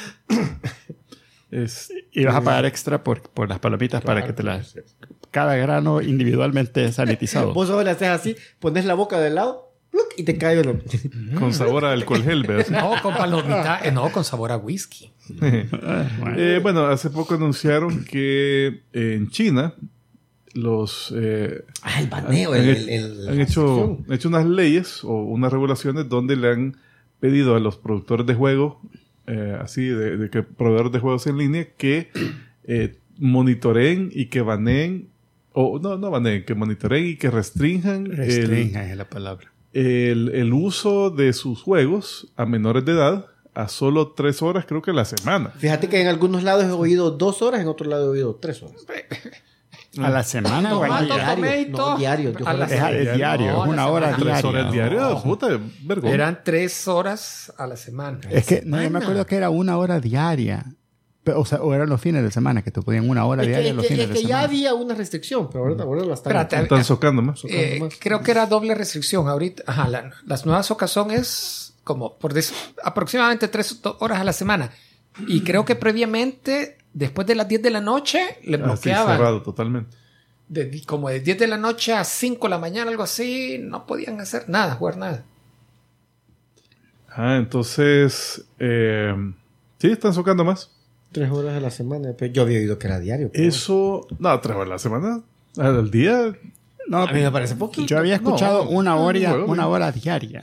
Y vas a pagar extra por las palomitas para que te las... Cada grano individualmente sanitizado. Vos solo le haces así, pones la boca del lado ¡pluc! Y te cae uno. Con sabor a alcohol gel, ¿ves? No, con palomita, no, con sabor a whisky. Bueno, hace poco anunciaron que en China los El baneo, han hecho unas leyes o unas regulaciones donde le han pedido a los productores de juegos, así de que proveedores de juegos en línea, que monitoreen y que baneen, o no baneen, que monitoreen y que restrinjan Restrinjan es la palabra. el uso de sus juegos a menores de edad a solo 3 horas, creo que a la semana. Fíjate que en algunos lados he oído 2 horas, en otros lados he oído 3 horas. ¿A la semana o al Tomando día? No, diario. Yo A la creo que Es diario, No, es a una la hora semana. 3 diaria. horas diarias, No. puta, vergüenza. Eran 3 horas a la semana. Es que no, yo me acuerdo que era 1 hora diaria. O eran los fines de semana, que te podían 1 hora diaria los fines es de que semana. ya había una restricción, pero ahora la están... Espérate, Están socando más. creo que era doble restricción. Ahorita, las nuevas ocasiones es como aproximadamente 3 horas a la semana. Y creo que previamente, después de las 10 de la noche, le Así bloqueaban. cerrado totalmente. Como de 10 de la noche a 5 de la mañana, algo así, no podían hacer nada, jugar nada. Entonces, sí, están socando más. 3 horas a la semana. Pero yo había oído que era diario. Eso, 3 horas a la semana, al día. No, A mí me parece poquito. yo había escuchado No, 1 hora, huevo, 1 hora diaria.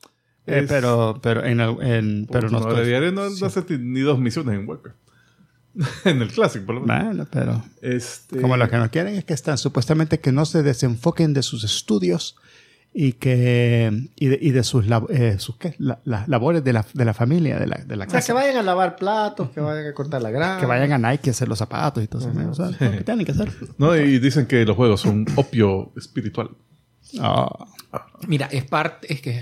Es- Pero no Una hora estoy... diaria no hace ni 2 misiones en Walker. En el Classic, por lo menos. Bueno, pero como lo que no quieren es que están supuestamente que no se desenfoquen de sus estudios y de sus labores de la familia, de la O sea, casa. que vayan a lavar platos, que vayan a cortar la grama. Que vayan a Nike a hacer los zapatos y todo eso. O sea, lo que tienen que hacer. No, y dicen que los juegos son opio espiritual. Mira, es que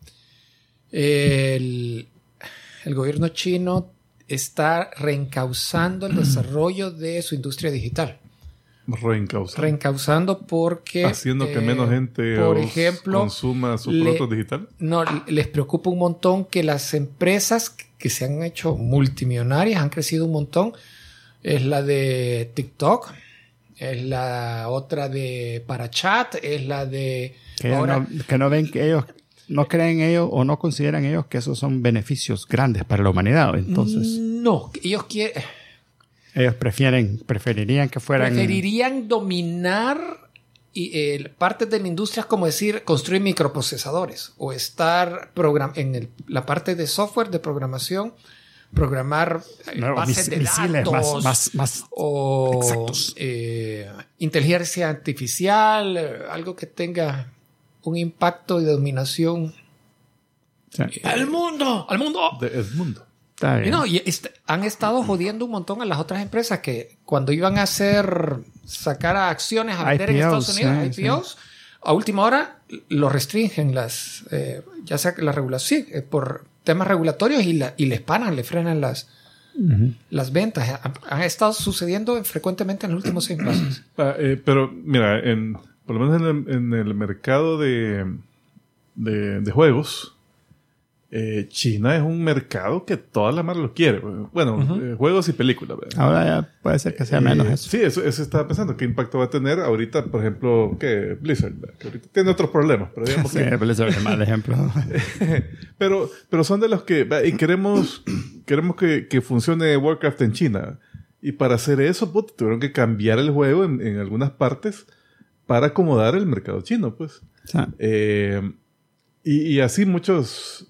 el gobierno chino está reencauzando el desarrollo de su industria digital. Reencauzando porque... Haciendo que menos gente por ejemplo, consuma sus productos digitales. No, les preocupa un montón que las empresas que se han hecho multimillonarias han crecido un montón. Es la de TikTok, es la otra de Parachat, es la de... Que no ven que ellos... No creen ellos o no consideran ellos que esos son beneficios grandes para la humanidad. Entonces... No, ellos quieren... Ellos preferirían que fueran... Preferirían dominar partes de la industria, como decir, construir microprocesadores o estar en la parte de software de programación, programar bases de datos más o exactos. Inteligencia artificial, algo que tenga un impacto de dominación. Sí. ¡Al mundo! De Edmundo. Han estado jodiendo un montón a las otras empresas que cuando iban a sacar acciones a vender en Estados Unidos, IPOs, a última hora lo restringen ya sea la regulación, por temas regulatorios y les paran, le frenan las ventas. Han estado sucediendo frecuentemente en los últimos 6 meses. Pero mira, por lo menos en el mercado de juegos, China es un mercado que toda la mara lo quiere. Bueno, juegos y películas, ¿verdad? Ahora ya puede ser que sea menos eso. Sí, eso estaba pensando. ¿Qué impacto va a tener ahorita, por ejemplo, Blizzard? ¿Verdad? Que ahorita tiene otros problemas, pero digamos Sí, Blizzard es el mal ejemplo. pero son de los que... Y queremos que funcione Warcraft en China. Y para hacer eso, tuvieron que cambiar el juego en algunas partes para acomodar el mercado chino, pues. Sí. Y así muchas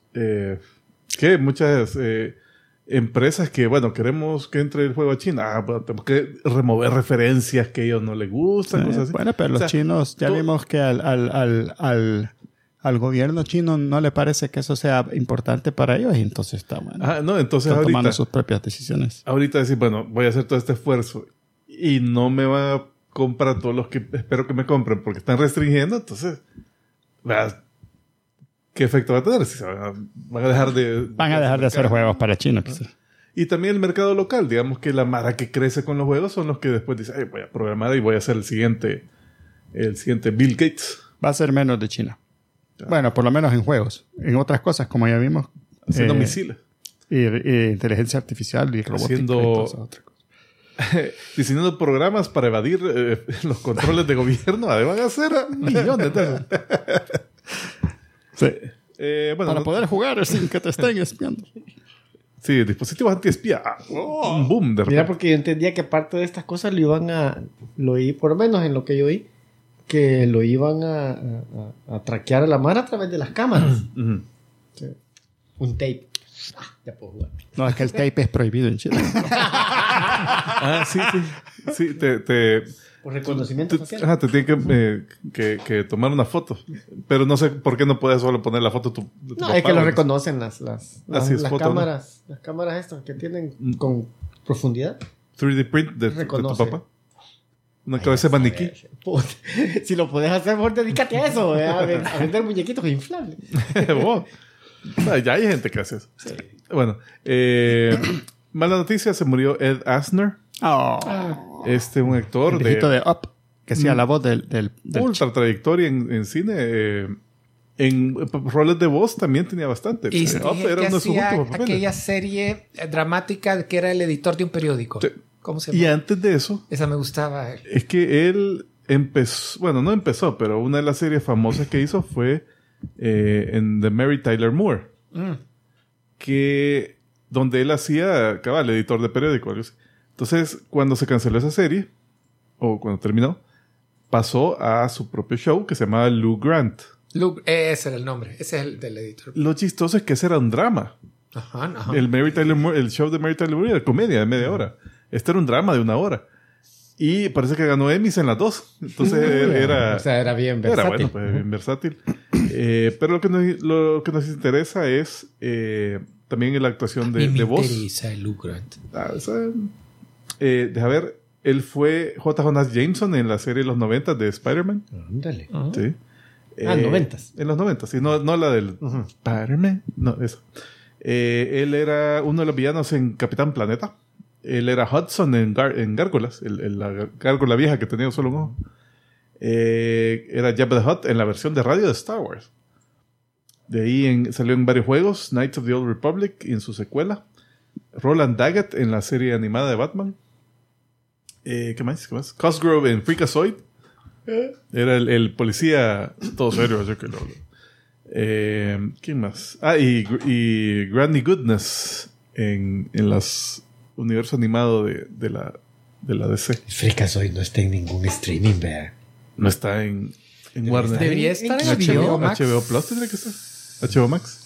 empresas que, bueno, queremos que entre el juego a China. Bueno, tenemos que remover referencias que a ellos no les gustan, cosas así. Bueno, pero los chinos, ya vimos que al gobierno chino no le parece que eso sea importante para ellos y entonces está bueno. Entonces están ahorita tomando sus propias decisiones. Ahorita decir, bueno, voy a hacer todo este esfuerzo y no me va a comprar todos los que espero que me compren porque están restringiendo, entonces, ¿verdad? ¿Qué efecto va a tener? Van a dejar de hacer juegos para China, quizás. Y también el mercado local. Digamos que la mara que crece con los juegos son los que después dicen, voy a programar y voy a hacer el siguiente Bill Gates. Va a ser menos de China. Bueno, por lo menos en juegos. En otras cosas, como ya vimos. Haciendo misiles. Y inteligencia artificial y robótica y todas esas otras cosas. Diseñando programas para evadir los controles de gobierno. Van a ser millones de eso. Sí. Bueno, para poder jugar sin que te estén espiando. Sí, dispositivos anti-espía. Un boom de repente. Mira, porque yo entendía que parte de estas cosas lo oí, por lo menos en lo que yo oí, que lo iban a traquear a la mano a través de las cámaras. Sí. Un tape. Ya puedo jugar. No, es que el tape es prohibido en Chile. Sí, por reconocimiento facial. Te tienen que tomar una foto. Pero no sé por qué no puedes solo poner la foto de tu No, papá, es que lo reconocen las foto, cámaras. ¿No? Las cámaras estas que tienen con profundidad. 3D print de tu Reconoce. papá. Una cabeza de maniquí. Si lo puedes hacer, mejor dedícate a eso. A vender muñequitos inflables. Ya hay gente que hace eso. Sí. Bueno, mala noticia, se murió Ed Asner. Un actor el viejito de Up, que hacía la voz del ultra trayectoria en cine. En roles de voz también tenía bastante. Y Up era uno de sus últimos papeles. Aquella serie dramática que era el editor de un periódico. Sí. ¿Cómo se llama? Y antes de eso... Esa me gustaba. Es que él empezó... Bueno, no empezó, pero una de las series famosas que hizo fue en The Mary Tyler Moore. Donde él hacía, el editor de periódico. Entonces, cuando se canceló esa serie, o cuando terminó, pasó a su propio show que se llamaba Lou Grant. Ese era el nombre. Ese es el del editor. Lo chistoso es que ese era un drama. Ajá. El show de Mary Tyler Moore era comedia de media hora. Este era un drama de 1 hora. Y parece que ganó Emmys en las dos. Entonces era... O sea, era bien versátil. Era bueno, pues, bien versátil. Pero lo que nos interesa es también la actuación de voz. Me interesa el Hugh Grant. Deja ver, él fue J. Jonah Jameson en la serie de los 90 de Spider-Man. Ándale. Sí. 90s. En los 90, sí, no la del Spider-Man, no, eso. Él era uno de los villanos en Capitán Planeta. Él era Hudson en Gárgolas, la gárgola vieja que tenía solo un ojo. Era Jabba the Hutt en la versión de radio de Star Wars. De ahí salió en varios juegos, Knights of the Old Republic y en su secuela. Roland Daggett en la serie animada de Batman. ¿Qué más? Cosgrove en Freakazoid. Era el policía todo serio. Así que ¿quién más? Y Granny Goodness en los universo animado de la DC. Freakazoid no está en ningún streaming, vea. No está en Warner. Debería estar en HBO Max. HBO Plus tendría que estar. HBO Max.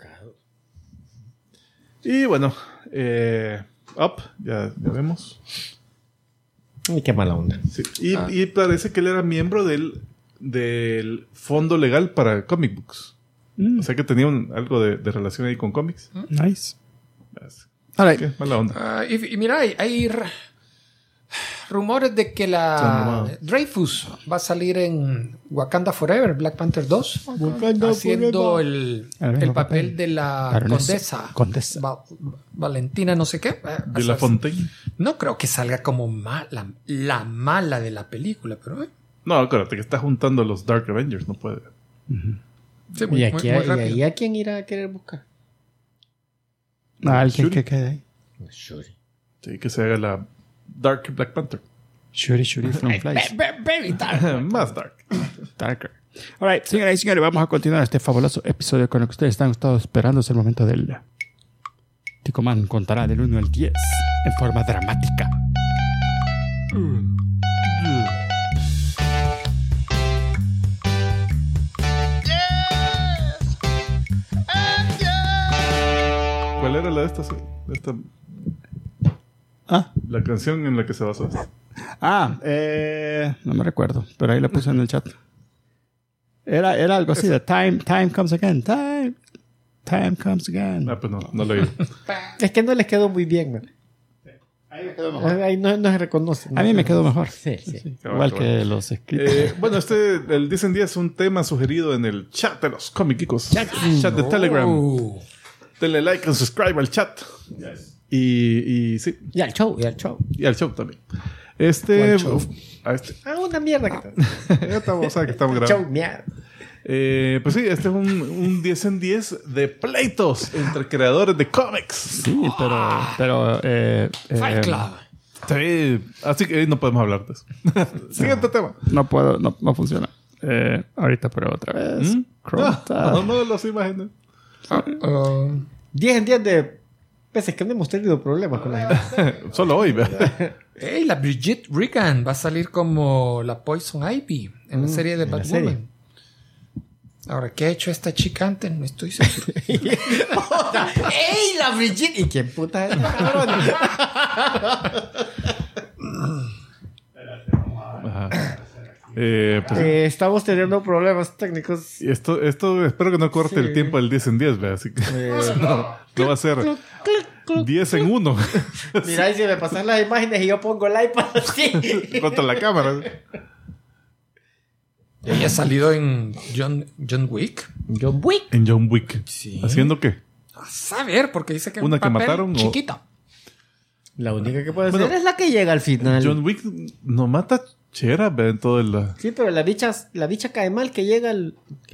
Y bueno, Up, ya vemos. Ay, qué mala onda. Sí. Y parece que él era miembro del fondo legal para comic books. O sea que tenía algo de relación ahí con cómics. Nice. Right. Qué mala onda. Y mira, hay rumores de que Dreyfus va a salir en Wakanda Forever, Black Panther 2, haciendo el papel de la condesa. Valentina no sé qué. De la Fontaine. No creo que salga como la mala de la película, pero... No, acuérdate que está juntando a los Dark Avengers, no puede. Sí, ¿Y ahí a quién irá a querer buscar? Alguien que quede ahí. Shuri. Sí, que se haga la Dark Black Panther. Shuri from Flies. Más dark. Darker. Alright, señoras y señores, vamos a continuar este fabuloso episodio con lo que ustedes están esperando. Es el momento del Ticoman contará del 1 al 10 en forma dramática. ¿Cuál era la de esta? La canción en la que se basó esto. No me recuerdo, pero ahí la puse en el chat. Era algo así de Time Comes Again. Time Comes Again. Pues no lo oí. Es que no les quedó muy bien, man. Ahí me quedó mejor. Ahí no se reconoce. A mí me quedó mejor. Sí. Igual que los escritos. Bueno, el Dicen Día es un tema sugerido en el chat de los cómicos. Chat de Telegram. Denle like y subscribe al chat. Yes. Y sí. Y al show. Y al show también. Una mierda que ya estamos grabando. show, mierda. Pues sí, este es un 10 en 10 de pleitos entre creadores de cómics. Sí, pero Fight Club. Sí, así que no podemos hablar de eso. Siguiente tema. No puedo, no funciona. Ahorita pruebo otra vez. No las imágenes. 10 en 10 de veces que no hemos tenido problemas con la gente. Solo hoy, Hey, la Brigitte Regan va a salir como la Poison Ivy en la serie de Batwoman. Ahora, ¿qué ha hecho esta chica antes? No estoy seguro. ¡Ey, la Brigitte! ¿Y quién puta es esta cabrón? Estamos teniendo problemas técnicos. Y esto espero que no corte el tiempo del 10 en 10, así que no va a ser 10 en 1. Mira, y si me pasan las imágenes y yo pongo el iPad así contra la cámara. Ella ha salido en John Wick. En John Wick. Sí. ¿Haciendo qué? A saber, porque dice que es ¿Una un que papel mataron, chiquita. La única que puede ser es la que llega al final. John Wick no mata chera, en todo el... Sí, pero la bicha cae mal que llega al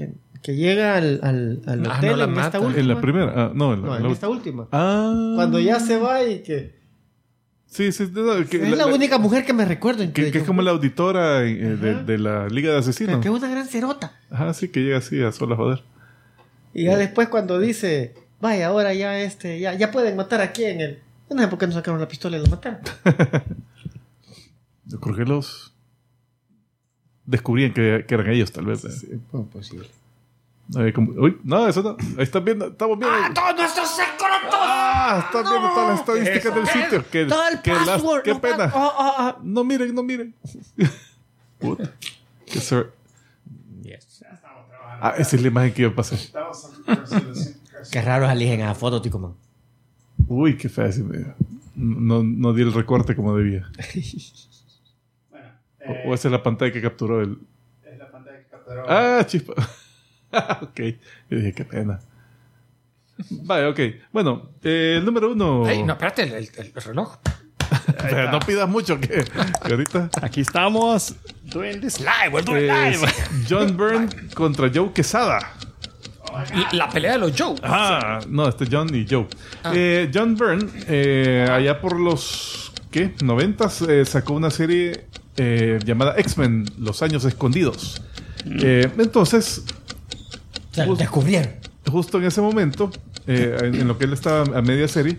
hotel no la en esta mata. última. En la primera. En esta última. Ah. Cuando ya se va y que... Sí. Es la única mujer que me recuerdo. Que es como la auditora de la Liga de Asesinos. Que es una gran cerota. Ajá, sí, que llega así a sola joder. Y ya después cuando dice, vaya, ahora ya ya pueden matar aquí en el... No sé por qué no sacaron la pistola y los mataron. Yo creo que los descubrían que eran ellos, tal vez. Sí, pues posible. Uy, no, eso no. Ahí están viendo, estamos viendo. ¡Todos nuestros secretos! Están viendo todas las estadísticas del sitio. Todo el password, Qué no, pena. No miren. Puta. Yes. Esa es la imagen que yo pasé. Qué raro eligen a foto, tico, man. Uy, qué fea. No di el recorte como debía. O esa es la pantalla que capturó el... Es la pantalla que capturó. Chispa. Ok. Yo dije, qué pena. Vale, ok. Bueno, el número 1. Ey, no, espérate, el reloj. Pero no pidas mucho que ahorita... Aquí estamos. Doing this live. We're doing live. John Byrne contra Joe Quesada. La pelea de los Joe. No, John y Joe. John Byrne, allá por los 90s, sacó una serie llamada X-Men, Los Años Escondidos. Entonces, O sea, lo descubrieron. justo en ese momento, en lo que él estaba a media serie,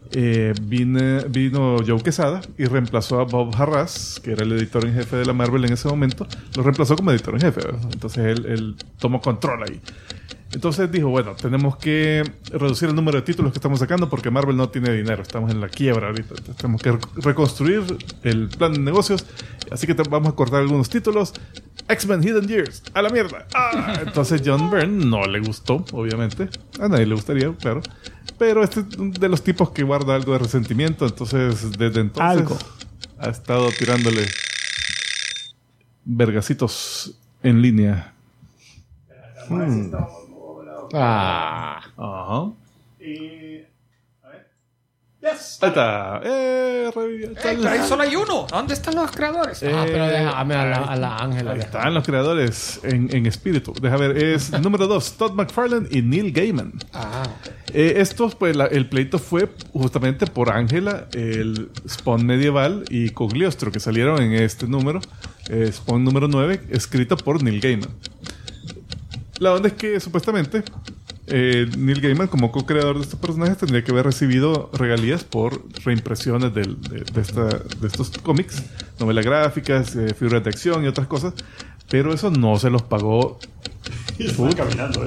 vino Joe Quesada y reemplazó a Bob Harras, que era el editor en jefe de la Marvel en ese momento. Lo reemplazó como editor en jefe, ¿verdad? Entonces él tomó control ahí. Entonces dijo, bueno, tenemos que reducir el número de títulos que estamos sacando porque Marvel no tiene dinero. Estamos en la quiebra ahorita. Entonces, tenemos que reconstruir el plan de negocios. Así que vamos a cortar algunos títulos. X-Men Hidden Years. ¡A la mierda! Entonces John Byrne no le gustó, obviamente. A nadie le gustaría, claro. Pero este es de los tipos que guarda algo de resentimiento. Entonces, desde entonces ha estado tirándole vergacitos en línea. Ajá. Y... A ver. Yes. Ahí está. Revivió. Pero ahí solo hay uno. ¿Dónde están los creadores? Pero déjame a la Ángela. Ahí están los creadores en espíritu. Deja ver, es número 2, Todd McFarlane y Neil Gaiman. Estos, pues, el pleito fue justamente por Ángela, el Spawn medieval y Cogliostro, que salieron en este número, Spawn número 9, escrito por Neil Gaiman. La onda es que supuestamente Neil Gaiman, como co-creador de estos personajes, tendría que haber recibido regalías por reimpresiones de estos cómics, novelas gráficas, figuras de acción y otras cosas, pero eso no se los pagó. Caminando.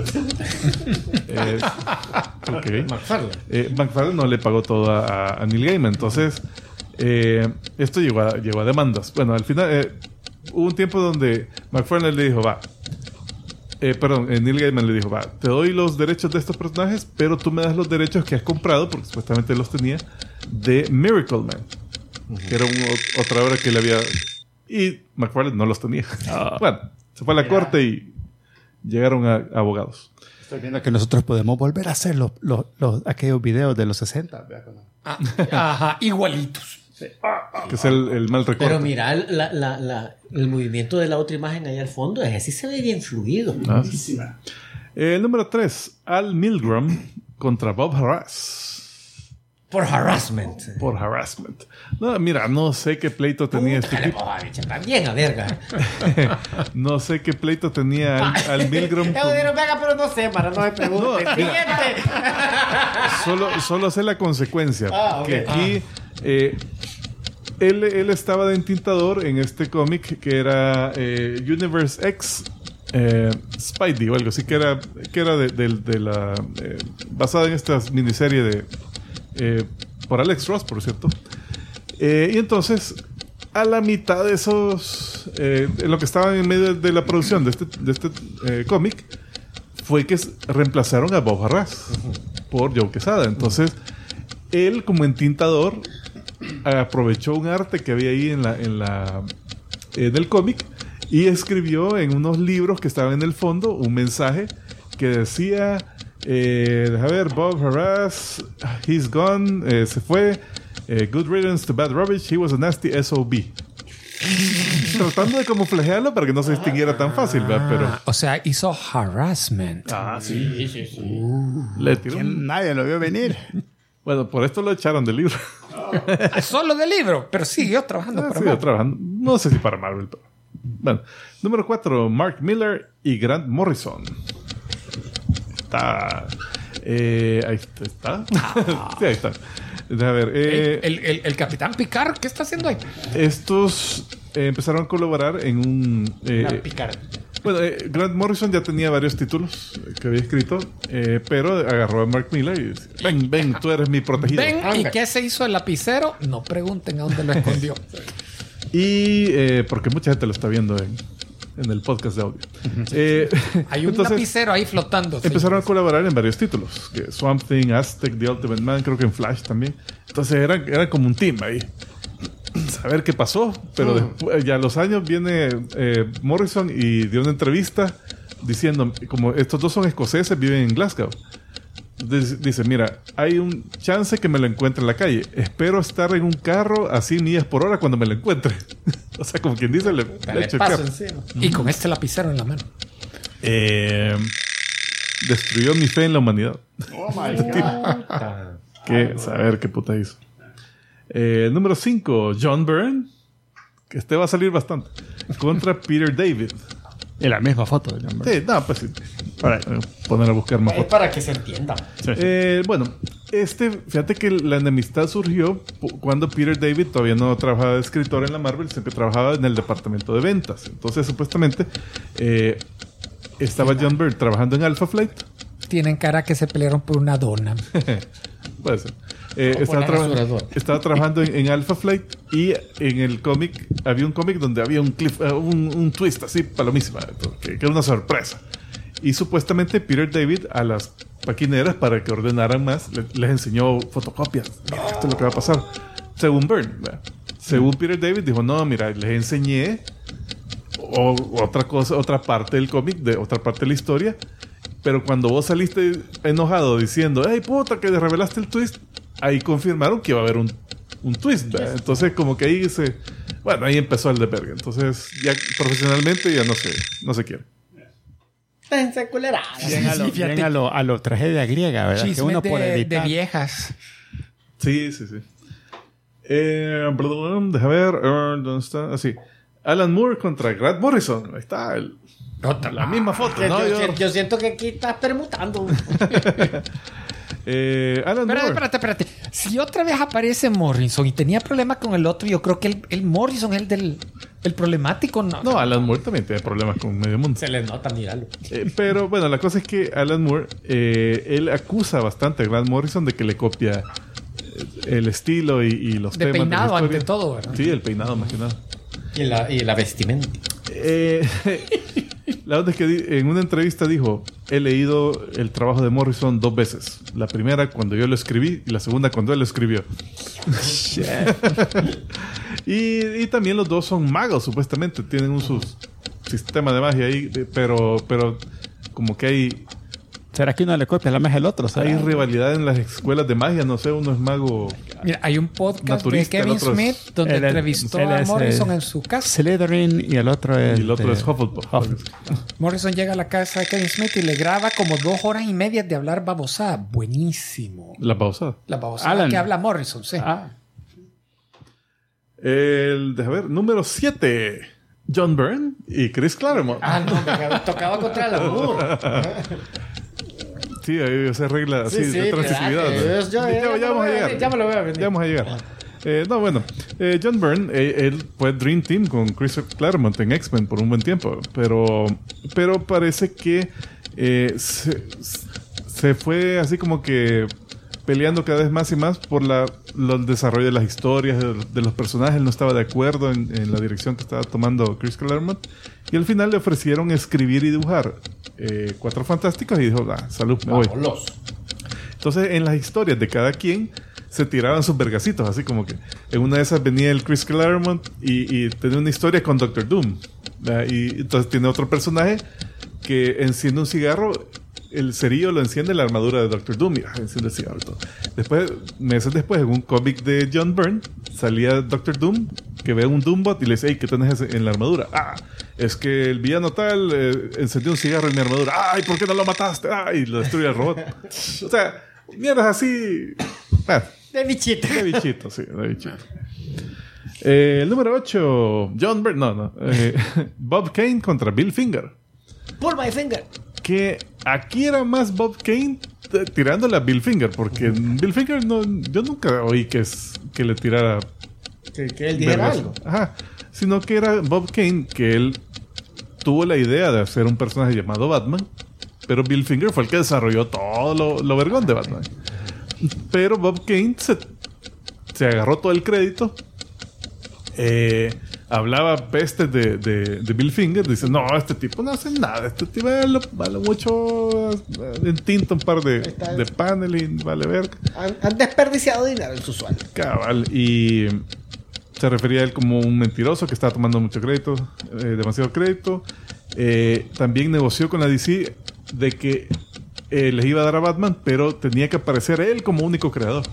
McFarlane no le pagó todo a Neil Gaiman. Entonces, esto llegó a demandas. Bueno, al final hubo un tiempo donde McFarlane le dijo, Neil Gaiman le dijo, te doy los derechos de estos personajes, pero tú me das los derechos que has comprado, porque supuestamente los tenía, de Miracle Man, que era otra obra que le había... Y McFarlane no los tenía. Bueno, se fue a la corte y llegaron a abogados. Estoy viendo que nosotros podemos volver a hacer aquellos videos de los 60. Ajá, igualitos. Sí. Que es el mal recorte. Pero mira, el movimiento de la otra imagen ahí al fondo, ese sí se ve bien fluido. Buenísima. El número 3, Al Milgrom contra Bob Harras. Por harassment. No, mira, no sé qué pleito tenía este tipo. Bien a verga. No sé qué pleito tenía Al Milgrom. Pero no sé, para no me pregunten. No, Siguiente. Solo sé la consecuencia. Ok. Que aquí él estaba de entintador en este cómic que era Universe X Spidey o algo así, que era de la basada en esta miniserie por Alex Ross, por cierto. Y entonces, a la mitad de esos, en lo que estaban en medio de la producción de este cómic, fue que reemplazaron a Bob Harras por Joe Quesada. Entonces, él, como entintador, aprovechó un arte que había ahí en el cómic y escribió en unos libros que estaban en el fondo un mensaje que decía, deja ver, Bob Harras, he's gone, se fue, good riddance to bad rubbish, he was a nasty SOB. Tratando de camuflajearlo para que no se distinguiera tan fácil, ¿verdad? Pero... O sea, hizo harassment. Sí. Le tiró Nadie lo vio venir. Bueno, por esto lo echaron del libro. Solo del libro, pero siguió trabajando para Siguió trabajando. No sé si para Marvel, pero... Bueno, número 4, Mark Millar y Grant Morrison. Está... ahí está. Sí, ahí está. A ver, el Capitán Picard, ¿qué está haciendo ahí? estos empezaron a colaborar en un... Picard. Bueno, Grant Morrison ya tenía varios títulos que había escrito, pero agarró a Mark Millar y dice, ven, tú eres mi protegido. Ven, ¿y qué se hizo el lapicero? No pregunten a dónde lo escondió. Y porque mucha gente lo está viendo en el podcast de audio. Hay un lapicero ahí flotando. Empezaron a colaborar en varios títulos. Swamp Thing, Aztec, The Ultimate Man, creo que en Flash también. Entonces eran como un team ahí. Saber qué pasó, pero después, ya a los años viene Morrison y dio una entrevista diciendo, como estos dos son escoceses, viven en Glasgow. Dice, mira, hay un chance que me lo encuentre en la calle. Espero estar en un carro a 100 millas por hora cuando me lo encuentre. O sea, como quien dice, le echo el carro. Y con este lapicero en la mano. Destruyó mi fe en la humanidad. Oh my God. Que saber qué puta hizo. Número 5, John Byrne. Que este va a salir bastante. Contra Peter David. En la misma foto de John Byrne. Sí, no, pues sí. Para poner a buscar más Es fotos. para que se entienda. Bueno, fíjate que la enemistad surgió cuando Peter David todavía no trabajaba de escritor en la Marvel, sino que trabajaba en el departamento de ventas. Entonces, supuestamente, estaba John Byrne trabajando en Alpha Flight. Tienen cara que se pelearon por una dona. Puede ser. Estaba trabajando en Alpha Flight y en el cómic había un cómic donde había un twist así palomísima, que era una sorpresa. Y supuestamente Peter David a las paquineras, para que ordenaran más, les enseñó fotocopias. Mira, esto es lo que va a pasar. Según Byrne, ¿verdad? Según Peter David dijo, no, mira, les enseñé otra parte del cómic, de otra parte de la historia. Pero cuando vos saliste enojado diciendo, hey puta, que revelaste el twist, ahí confirmaron que iba a haber un twist, ¿verdad? Entonces como que ahí empezó el de verga. Entonces ya profesionalmente ya no se quiere. Bien a lo tragedia griega, ¿verdad? Chismes que uno por de evitar. viejas. Sí. Deja ver. ¿Dónde está? Así. Alan Moore contra Grant Morrison. Ahí está. La misma foto. ¿No? Yo siento que aquí estás permutando. Alan Moore. Espérate. Si otra vez aparece Morrison y tenía problemas con el otro, yo creo que el Morrison es el problemático. No, Alan Moore también tiene problemas con medio mundo. Se le nota, míralo. Pero bueno, la cosa es que Alan Moore, él acusa bastante a Grant Morrison de que le copia el estilo y los de temas. peinado de la ante historia. todo, ¿verdad? Sí, el peinado más que nada. Y la vestimenta. La verdad es que en una entrevista dijo, he leído el trabajo de Morrison 2 veces. La primera cuando yo lo escribí y la segunda cuando él lo escribió. y también los dos son magos, supuestamente. Tienen un sistema de magia ahí, pero como que hay... ¿Será que uno le copia la magia al otro? ¿Será? Hay rivalidad en las escuelas de magia. No sé, uno es mago... Mira, hay un podcast naturista, de Kevin el otro Smith donde él entrevistó a Morrison en su casa. Slytherin y el otro es... es Hufflepuff. Morrison llega a la casa de Kevin Smith y le graba como 2 horas y media de hablar babosada. Buenísimo. La pausada. La babosada Alan. que habla Morrison, sí. Deja ver, número 7. John Byrne y Chris Claremont. No, tocaba contra el amor. Sí, hay esa regla así de transitividad. Ya vamos a llegar. Ya me lo voy a vender. Ya vamos a llegar. John Byrne, él fue Dream Team con Chris Claremont en X-Men por un buen tiempo, pero parece que se fue así como que peleando cada vez más y más por el desarrollo de las historias, de los personajes. Él no estaba de acuerdo en la dirección que estaba tomando Chris Claremont, y al final le ofrecieron escribir y dibujar 4 Fantásticos y dijo, salud, me voy. Entonces en las historias de cada quien se tiraban sus vergacitos, así como que en una de esas venía el Chris Claremont y tenía una historia con Doctor Doom, ¿verdad? Y entonces tiene otro personaje que enciende un cigarro, el cerillo lo enciende la armadura de Doctor Doom y enciende el cigarro y todo. Después, meses después, en un cómic de John Byrne salía Doctor Doom que ve un Doombot y le dice, hey, ¿qué tenés en la armadura? Es que el villano tal encendió un cigarro en mi armadura. Ay, ¿por qué no lo mataste? Y lo destruye el robot. O sea, mierdas así. De bichito. De bichito, sí, de bichito. El número 8, John Byrne. Bob Kane contra Bill Finger. Pull my finger. Que aquí era más Bob Kane tirándole a Bill Finger, porque Bill Finger yo nunca oí que le tirara que él dijera algo. Ajá. Sino que era Bob Kane, que él tuvo la idea de hacer un personaje llamado Batman, pero Bill Finger fue el que desarrolló todo lo vergón de Batman. Pero Bob Kane se agarró todo el crédito. Hablaba pestes de Bill Finger. Dice, no, este tipo no hace nada. Este tipo vale mucho en tinta un par de paneling, vale ver. Han desperdiciado dinero en su sueldo. Cabal. Y se refería a él como un mentiroso que estaba tomando mucho crédito, demasiado crédito. También negoció con la DC de que les iba a dar a Batman, pero tenía que aparecer él como único creador.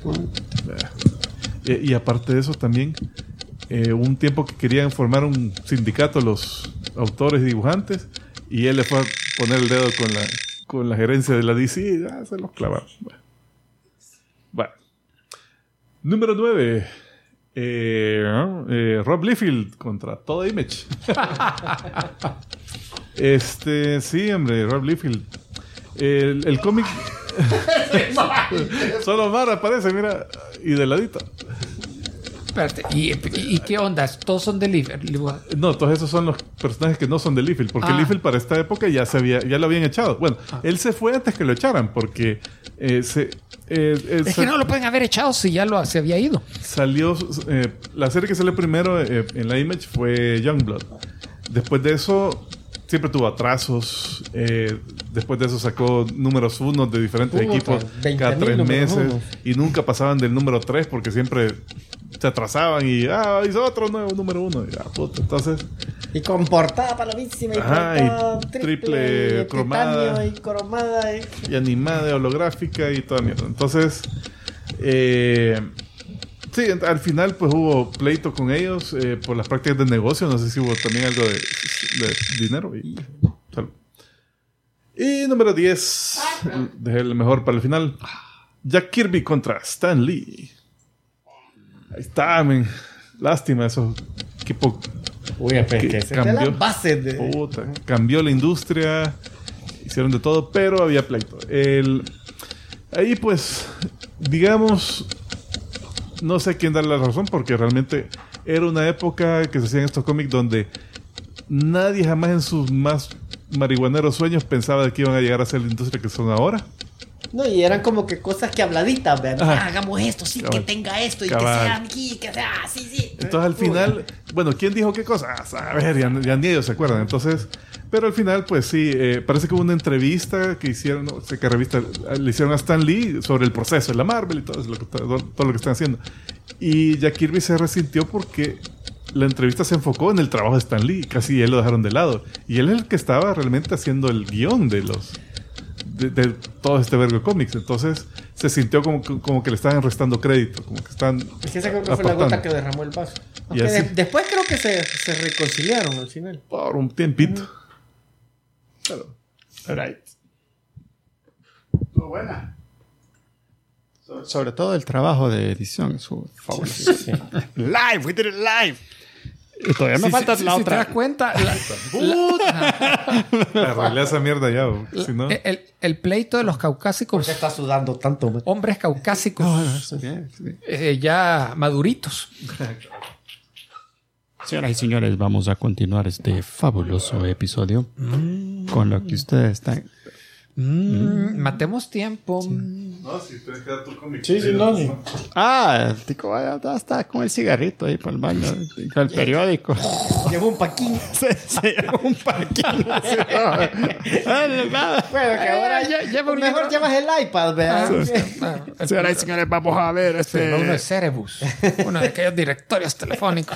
Y aparte de eso también, un tiempo que querían formar un sindicato los autores y dibujantes, y él le fue a poner el dedo con la gerencia de la DC y se los clavaron. Bueno. Número 9. Rob Liefeld contra Toda Image. Sí, hombre, Rob Liefeld. El cómic solo Mar aparece, mira, y de ladito. Espérate, ¿y qué onda? ¿Todos son de Liefeld? No, todos esos son los personajes que no son de Liefeld, porque Liefeld para esta época ya lo habían echado. Bueno, él se fue antes que lo echaran, porque es que no lo pueden haber echado si ya se había ido. Salió la serie que salió primero en la Image fue Youngblood. Después de eso siempre tuvo atrasos. Después de eso sacó números 1 de diferentes equipos cada 3 meses y nunca pasaban del número 3 porque siempre se atrasaban y hizo otro nuevo número 1 entonces, y con portada palomísima y triple cromada y animada, holográfica y toda mierda. Entonces sí, al final pues hubo pleito con ellos por las prácticas de negocio. No sé si hubo también algo de dinero y número 10, dejé el mejor para el final. Jack Kirby contra Stan Lee. Ahí está, man. Lástima esos equipos. Que cambió, cambió la industria, hicieron de todo, pero había pleito. Ahí pues, digamos, no sé quién darle la razón, porque realmente era una época que se hacían estos cómics donde nadie jamás en sus más marihuaneros sueños pensaba de que iban a llegar a ser la industria que son ahora. No, y eran como que cosas que habladitas, ¿verdad? Hagamos esto, sí, cabal, que tenga esto, y cabal, que sea aquí, que sea así, sí. Entonces al final, bueno, ¿quién dijo qué cosa? A ver, ya ni ellos se acuerdan. Entonces, pero al final, pues sí, parece que hubo una entrevista que hicieron, no sé qué revista, le hicieron a Stan Lee sobre el proceso de la Marvel y todo lo que están haciendo. Y Jack Kirby se resintió porque la entrevista se enfocó en el trabajo de Stan Lee, casi él lo dejaron de lado. Y él es el que estaba realmente haciendo el guión de de todo este vergo de cómics. Entonces se sintió como que le estaban restando crédito, como que están es que esa creo que fue la gota que derramó el vaso. Después creo que se reconciliaron al final por un tiempito. Pero right. Estuvo buena. Sobre todo el trabajo de edición estuvo fabuloso. Sí. Live, we did it live. Y todavía me falta la otra. Si te das cuenta, arreglé esa mierda ya. Si no... el pleito de los caucásicos. ¿Por qué está sudando tanto? Man? Hombres caucásicos. Ya maduritos. Señoras y señores, vamos a continuar este fabuloso episodio con lo que ustedes están. Matemos tiempo. Sí. No, si tienes que dar tu cómic. Sí, no. El tico ya está con el cigarrito ahí por el baño, con el periódico. Llevo un paquín. Se llevó un paquín. Bueno, que ahora mejor llevas el iPad, ¿verdad? Señoras y señores, vamos a ver uno de Cerebus, uno de aquellos directorios telefónicos.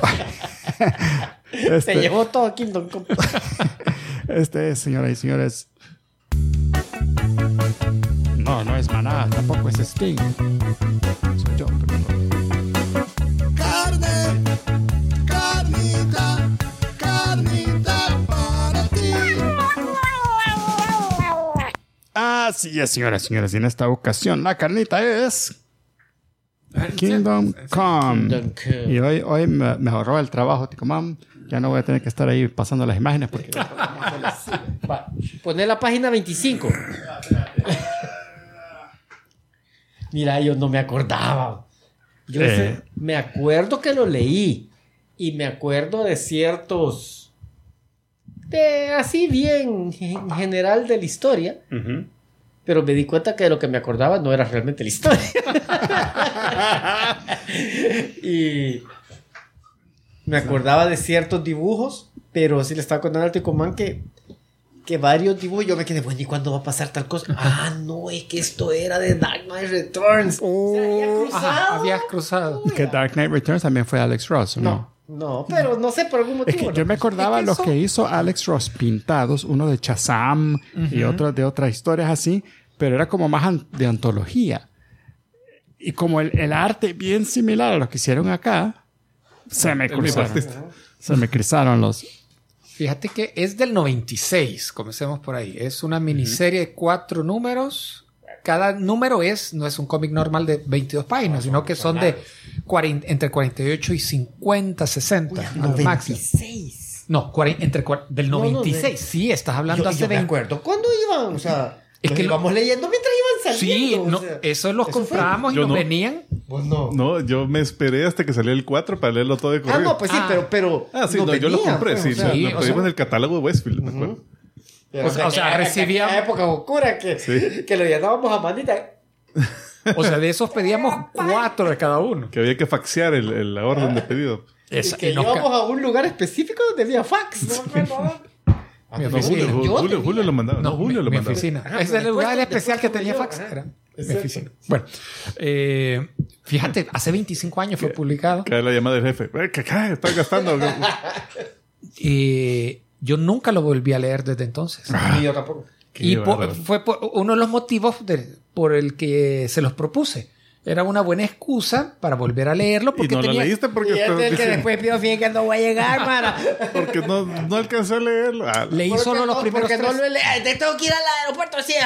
Se llevó todo Kingdom Come. Señoras y señores. No es Maná, tampoco es Sting. Soy yo, carnita para ti. Así es, señoras y señores. En esta ocasión, la carnita es Kingdom Come. Y hoy me ahorró el trabajo, Tico Mam. Ya no voy a tener que estar ahí pasando las imágenes porque... Poné la página 25. Mira, yo no me acordaba. Yo me acuerdo que lo leí. Y me acuerdo de ciertos así bien en general de la historia. Ujú. Pero me di cuenta que de lo que me acordaba no era realmente la historia. Y me acordaba de ciertos dibujos, pero sí le estaba contando al Ticomán que varios dibujos yo me quedé, bueno, ¿y cuándo va a pasar tal cosa? Ah, no, es que esto era de Dark Knight Returns. O sea, había cruzado. Ajá, habías cruzado. Que Dark Knight Returns también fue Alex Ross, ¿no? No, pero no sé por algún motivo. Es que ¿no? yo me acordaba Es que los eso- que hizo Alex Ross pintados, uno de Shazam y otro de otras historias así, pero era como más de antología. Y como el arte bien similar a lo que hicieron acá, se me El mismo cruzaron. artista. Se me cruzaron los... Fíjate que es del 96, comencemos por ahí. Es una miniserie de 4 números. Cada número no es un cómic normal de 22 páginas, sino que son de entre 48 y 50, 60. Uy, a lo máximo. 96. No, del No, 96. Sí, estás hablando hace Yo me 20. acuerdo. ¿Cuándo iban? O sea, Es los que íbamos leyendo mientras iban Sí, saliendo. no, o sea, eso los eso fue. compramos y Yo nos no. venían. Pues no. No, yo me esperé hasta que salió el 4 para leerlo todo de corrido. Ah, no, pues sí, Ah. pero Sí, nos no, yo lo venía, compré, pues, sí. o sea, sí, lo o pedimos sea- en el catálogo de Westfield, me acuerdo. pero o sea, recibíamos- aquella época oscura que lo llenábamos a manita. O sea, de esos pedíamos 4 de cada uno. Que había que faxear la orden de pedido. Y que y nos íbamos ca- a un lugar específico donde había fax. No me acuerdo. Mi No, oficina. Julio lo mandaba. No, Julio lo mi mandaba. oficina. Ajá, Es pero el lugar después especial que tuve tenía yo, fax. ajá. Era mi Exacto. oficina. Bueno, fíjate, hace 25 años fue publicado. Cae la llamada del jefe. ¿Qué estás gastando? Yo nunca lo volví a leer desde entonces. Y yo tampoco. Qué Y bárbaro. fue uno de los motivos por el que se los propuse. Era una buena excusa para volver a leerlo Y porque no lo tenía... leíste porque, Y este es el que diciendo- después pidió fin que no voy a llegar, para. porque no alcancé a leerlo. Ah, Leí solo los primeros Porque no 3. lo he leído. Te tengo que ir al aeropuerto, sí.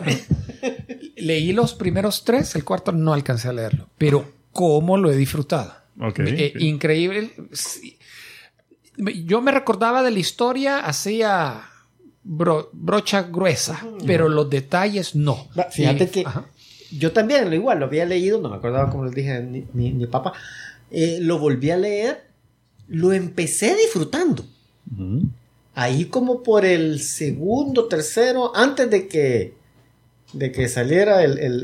Leí los primeros 3, el cuarto no alcancé a leerlo. Pero cómo lo he disfrutado. ok. Increíble. Sí. Yo me recordaba de la historia, hacía brocha gruesa, pero los detalles no. Fíjate Y- que ajá. yo también, lo había leído, no me acordaba como les dije mi papá. Lo volví a leer, lo empecé disfrutando. Ujú. Ahí como por el segundo, tercero, antes de que saliera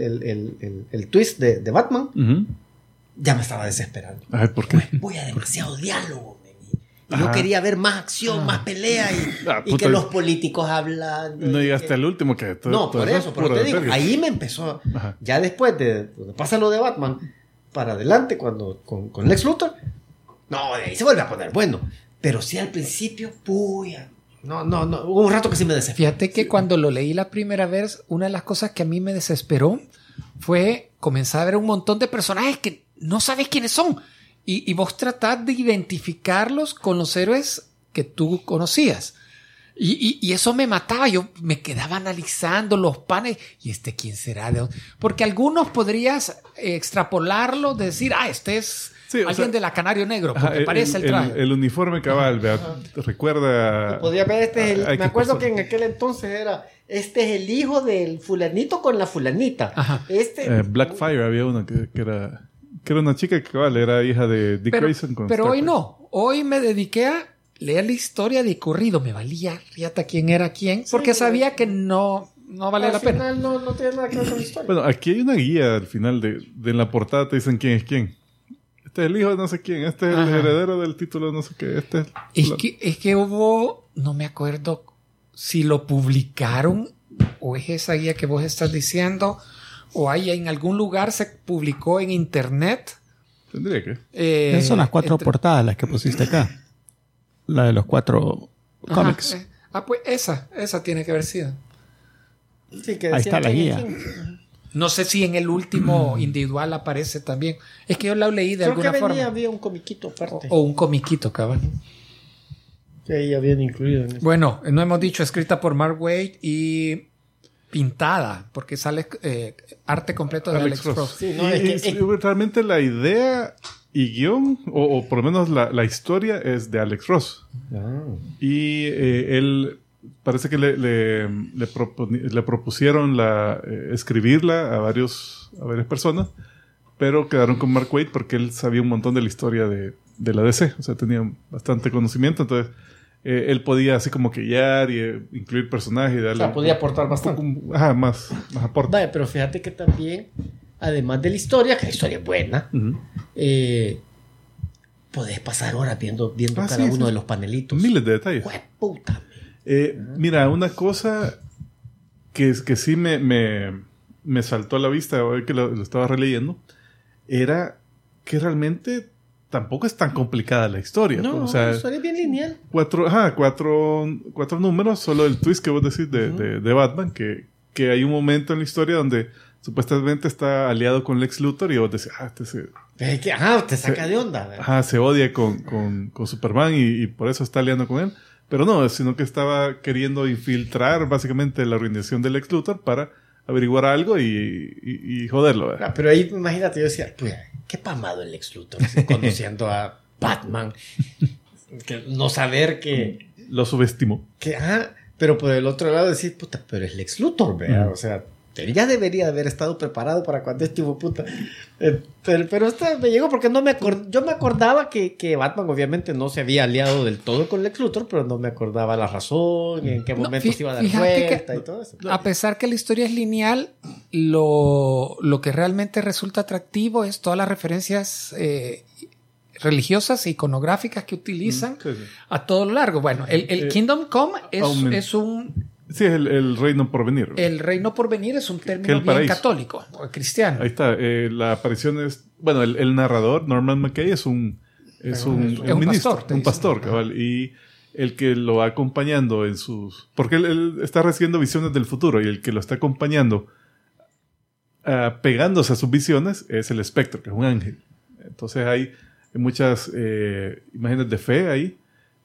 el twist de Batman, Ujú. ya me estaba desesperando. Ay, ¿por qué? Voy a demasiado diálogo. Y Ajá. yo quería ver más acción, más pelea y Puta, que los políticos hablando. No y llegaste que- al último que No, por eso, pero te digo, ahí me empezó. Ajá. Ya después de pasa lo de Batman, para adelante, cuando con Lex Luthor, no, de ahí se vuelve a poner bueno. Pero sí al principio, puya. No, hubo un rato que sí me desesperé. Fíjate que cuando lo leí la primera vez, una de las cosas que a mí me desesperó fue comenzar a ver un montón de personajes que no sabes quiénes son. Y vos tratás de identificarlos con los héroes que tú conocías. Y eso me mataba. Yo me quedaba analizando los panes. ¿Y este quién será? Porque algunos podrías extrapolarlo, de decir, este es Sí, o alguien sea, de la Canario Negro, porque parece el traje. el uniforme cabal, vea, recuerda. Podría ver, Hay me acuerdo que pasar. en aquel entonces era, este es el hijo del fulanito con la fulanita. Ajá. Blackfire había uno que era una chica que cabal era hija de Dick Grayson. con Pero Star hoy Trek. no. Hoy me dediqué a leer la historia de corrido. Me valía riata quién era quién, porque sabía que no valía la pena. Al final no tiene nada que ver con la historia. Bueno, aquí hay una guía al final de en la portada te dicen quién es quién. Este es el hijo de no sé quién, este es el Ajá. heredero del título de no sé qué, este es... Es que hubo, no me acuerdo si lo publicaron o es esa guía que vos estás diciendo, o hay en algún lugar se publicó en internet. Tendría que. Esas son las 4 portadas las que pusiste acá. La de los 4 Ajá, cómics. pues esa tiene que haber sido. Sí, que Ahí está la decían guía. quién es quién. No sé si en el último individual aparece también. Es que yo la leí de Creo que alguna venía, forma. había un comiquito aparte. O un comiquito, cabal. Que ahí habían incluido en eso. Bueno, no hemos dicho escrita por Mark Waid y pintada, porque sale arte completo de Alex Frost. Sí, no, Y- es que- y realmente la idea y guión, o por lo menos la historia es de Alex Ross. Y él parece que le propusieron escribirla a varias personas, pero quedaron con Mark Waid porque él sabía un montón de la historia de la DC, o sea, tenía bastante conocimiento. Entonces, él podía así como que guiar y incluir personajes y O darle... sea, podía aportar bastante. Más aporte. Vale, pero fíjate que también, además de la historia, que la historia es buena, Ujú. podés pasar horas viendo cada Sí, uno sí. de los panelitos. Miles de detalles. ¡Jue puta! Mira, una cosa que sí me saltó a la vista hoy que lo estaba releyendo era que realmente tampoco es tan complicada la historia. No, pues, o sea, la historia es bien lineal. cuatro números, solo el twist que vos decís de Batman, que hay un momento en la historia donde supuestamente está aliado con Lex Luthor y vos decís, Es que, te saca de onda. ¿verdad? se odia con Superman y por eso está aliando con él. Pero no, sino que estaba queriendo infiltrar básicamente la organización del Lex Luthor para averiguar algo y joderlo. ¿verdad? Pero ahí, imagínate, yo decía, pues, qué pamado el Lex Luthor, conociendo a Batman. Que no saber que... Lo subestimó. Pero por el otro lado decís, puta, pero es Lex Luthor, ¿verdad? O sea, ya debería haber estado preparado para cuando este hijo de puta... pero este me llegó porque yo me acordaba que Batman obviamente no se había aliado del todo con Lex Luthor, pero no me acordaba la razón, en qué momento se iba a dar cuenta y todo eso. A pesar que la historia es lineal, lo que realmente resulta atractivo es todas las referencias religiosas e iconográficas que utilizan Sí, sí. a todo lo largo. Bueno, el Kingdom Come es un... Sí, es el reino por venir. El reino por venir es un término el bien paraíso. católico o cristiano. Ahí está. La aparición es... Bueno, el narrador, Norman McKay, es un ministro, pastor, te un dicen. pastor, cabal. Y el que lo va acompañando en sus... Porque él está recibiendo visiones del futuro y el que lo está acompañando pegándose a sus visiones es el espectro, que es un ángel. Entonces hay muchas imágenes de fe ahí.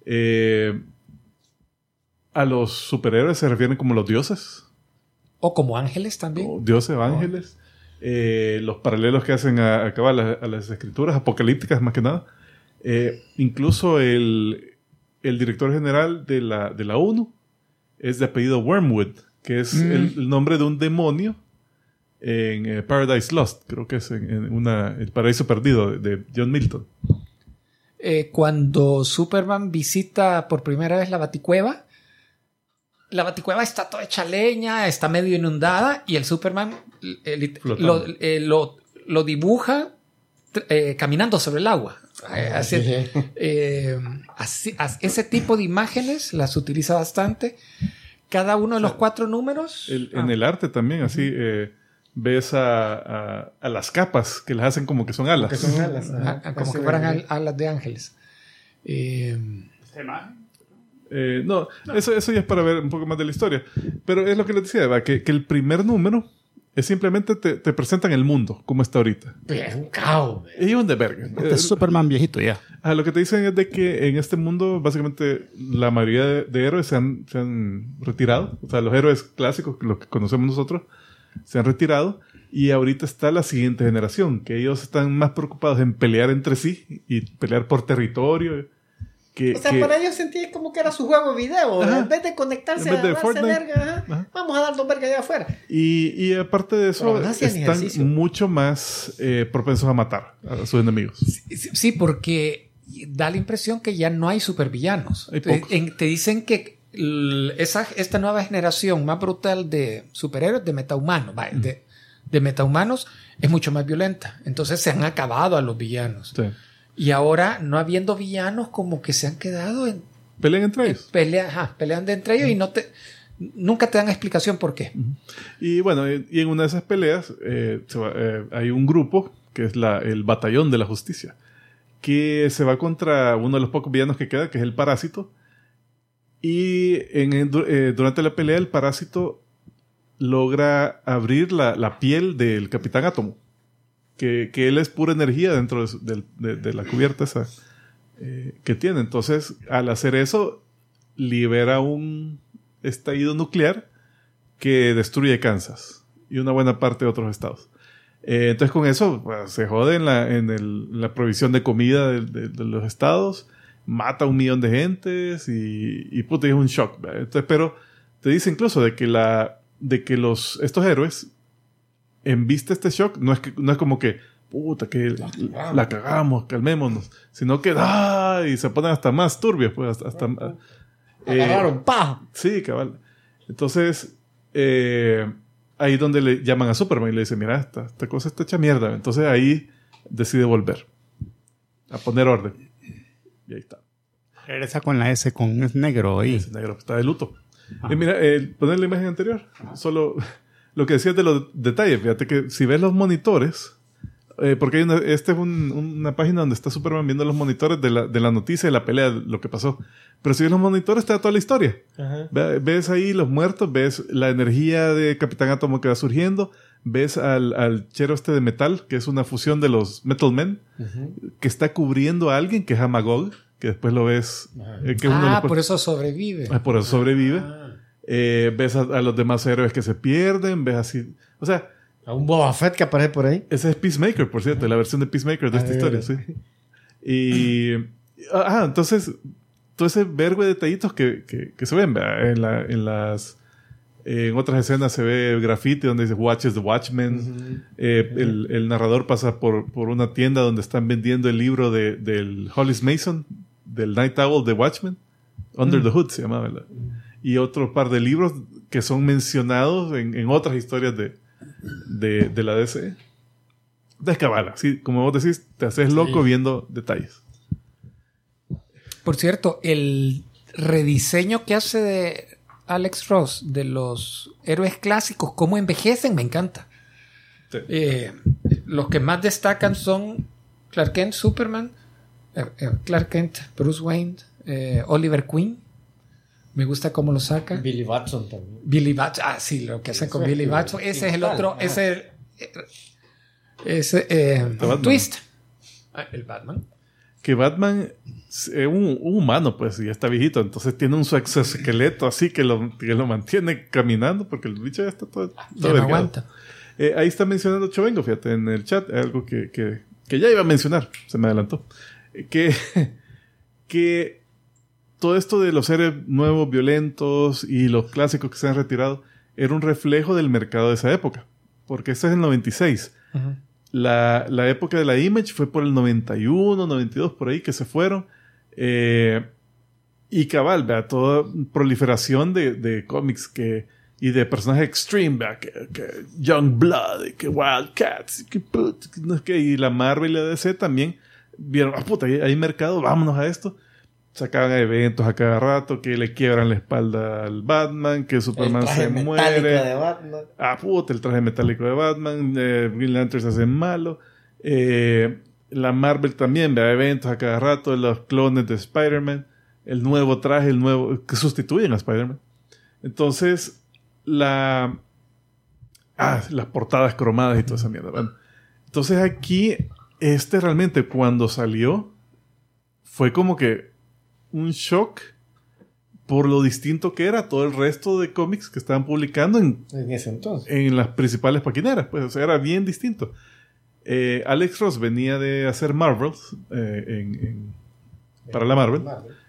A los superhéroes se refieren como los dioses. O como ángeles también. O dioses o ángeles. Los paralelos que hacen a las escrituras apocalípticas más que nada. Incluso el director general de la ONU es de apellido Wormwood, que es el nombre de un demonio en Paradise Lost, creo que es en El Paraíso Perdido de John Milton. Cuando Superman visita por primera vez la Baticueva está toda hecha leña, está medio inundada y el Superman lo dibuja caminando sobre el agua. Ese tipo de imágenes las utiliza bastante. Cada uno de los 4 números. En el arte también, así ves a las capas que las hacen como que son alas. Que son alas. Como que fueran alas de ángeles. ¿Esta imagen? No, eso ya es para ver un poco más de la historia. Pero es lo que les decía, ¿verdad? Que el primer número es simplemente te presentan el mundo, como está ahorita. Es un caos. Y un de verga. Este es Superman viejito ya. Lo que te dicen es de que en este mundo, básicamente, la mayoría de héroes se han retirado. O sea, los héroes clásicos, los que conocemos nosotros, se han retirado. Y ahorita está la siguiente generación, que ellos están más preocupados en pelear entre sí y pelear por territorio. Para ellos sentí como que era su juego de video. Ajá. En vez de conectarse En vez de a darse Fortnite. verga, vamos a darnos verga allá afuera. Y aparte de eso, Pero no hacían están ejercicio. mucho más propensos a matar a sus enemigos. Sí, porque da la impresión que ya no hay supervillanos. Hay pocos. Te dicen que esta nueva generación más brutal de superhéroes, de metahumanos, de metahumanos, es mucho más violenta. Entonces se han acabado a los villanos. Sí. Y ahora, no habiendo villanos, como que se han quedado en... Pelean entre ellos. Pelean de entre ellos y nunca te dan explicación por qué. Y bueno, y en una de esas peleas hay un grupo, que es el Batallón de la Justicia, que se va contra uno de los pocos villanos que queda, que es el Parásito. Y durante la pelea, el Parásito logra abrir la piel del Capitán Átomo. Que él es pura energía dentro de la cubierta esa que tiene. Entonces, al hacer eso, libera un estallido nuclear que destruye Kansas y una buena parte de otros estados. Entonces, con eso pues, se jode en la provisión de comida de los estados, mata a 1 millón de gentes y puta, es un shock. Entonces, pero te dice incluso de que estos héroes en vista este shock, no es como que puta, que la cagamos, calmémonos, sino que y se ponen hasta más turbios, pues, Agarraron, ¡pah! Sí, cabal. Entonces, ahí donde le llaman a Superman y le dicen, mira, esta cosa está hecha mierda. Entonces ahí decide volver a poner orden. Y ahí está. Regresa con la S con es negro ahí. Ese negro está de luto. Mira, poner la imagen anterior. Solo lo que decías de los detalles. Fíjate que si ves los monitores, porque esta es una página donde está Superman viendo los monitores de la noticia, de la pelea, de lo que pasó. Pero si ves los monitores, te da toda la historia. Ajá. Ves ahí los muertos, ves la energía de Capitán Átomo que va surgiendo, ves al chero este de metal, que es una fusión de los Metal Men, que está cubriendo a alguien, que es a Magog, que después lo ves. Que por eso sobrevive. Por eso sobrevive. Ves a los demás héroes que se pierden, ves así. O sea, A un Boba Fett que aparece por ahí. ese es Peacemaker, por cierto, la versión de Peacemaker de esta historia, sí. Y. Entonces, todo ese vergo de detallitos que se ven, ¿verdad? En otras escenas se ve graffiti donde dice Watches the Watchmen. El narrador pasa por una tienda donde están vendiendo el libro del Hollis Mason, del Night Owl de Watchmen. Under the Hood se llama, ¿verdad? Y otro par de libros que son mencionados en otras historias de la DC. Descabala, sí, como vos decís, te haces loco viendo detalles. Por cierto, el rediseño que hace de Alex Ross de los héroes clásicos, cómo envejecen, me encanta. Sí. Los que más destacan son Clark Kent, Superman, Clark Kent, Bruce Wayne, Oliver Queen. Me gusta cómo lo saca. Billy Batson también. Billy Batson. Sí, lo que hacen con Billy Batson. Ese es el otro. Ese Twist. El Batman. Que Batman es un humano, pues, y ya está viejito. Entonces tiene un exoesqueleto así que lo mantiene caminando porque el bicho ya está todo Ya no aguanta. Ahí está mencionando Chovengo, fíjate, en el chat. Algo que ya iba a mencionar. Se me adelantó. Que todo esto de los héroes nuevos, violentos y los clásicos que se han retirado era un reflejo del mercado de esa época. Porque este es el 96. Uh-huh. La época de la Image fue por el 91, 92, por ahí que se fueron. Y cabal, ¿verdad? Toda proliferación de cómics y de personajes extreme, ¿verdad? Que Young Blood, que Wildcats, y la Marvel y la DC también vieron, puta, hay mercado, vámonos a esto. Sacaban eventos a cada rato, que le quiebran la espalda al Batman, que Superman se muere. De Batman. El traje metálico de Batman, Green Lantern se hace malo. La Marvel también, ve eventos a cada rato, los clones de Spider-Man, el nuevo traje, que sustituyen a Spider-Man. Entonces, las portadas cromadas y toda esa mierda. Bueno, entonces aquí, realmente cuando salió, fue como que un shock por lo distinto que era todo el resto de cómics que estaban publicando en ese entonces. En las principales paquineras. Pues, o sea, era bien distinto. Alex Ross venía de hacer Marvels para la Marvel.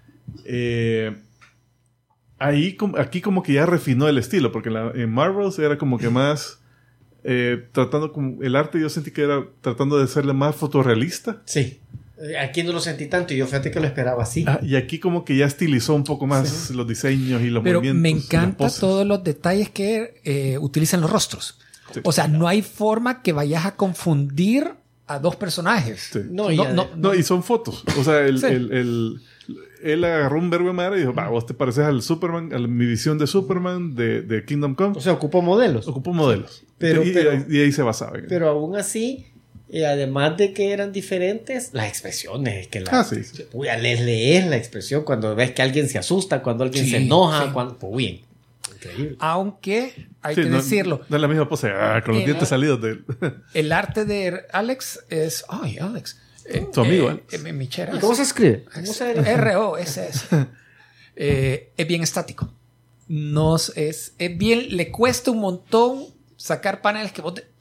Aquí como que ya refinó el estilo, porque en Marvels era como que más tratando como el arte, yo sentí que era tratando de serle más fotorrealista. Sí. Aquí no lo sentí tanto y yo fíjate que lo esperaba así. Y aquí como que ya estilizó un poco más los diseños y los Pero movimientos. me encanta todos los detalles que utilizan los rostros. Sí. O sea, no hay forma que vayas a confundir a dos personajes. Sí. No, y son fotos. O sea, él agarró un verbo de madre y dijo, vos te pareces al Superman, a mi visión de Superman de Kingdom Come. O sea, ocupó modelos. Y ahí se basaba. Pero aún así, además de que eran diferentes, las expresiones. Que les lees la expresión cuando ves que alguien se asusta, cuando alguien se enoja, cuando... bien. Increíble. Aunque hay que decirlo. No es la misma pose, con los dientes salidos de él. El arte de Alex es... Ay, Alex. Tu amigo, ¿eh? ¿Y cómo se escribe? R-O-S-S. Es bien estático. Es bien... Le cuesta un montón sacar paneles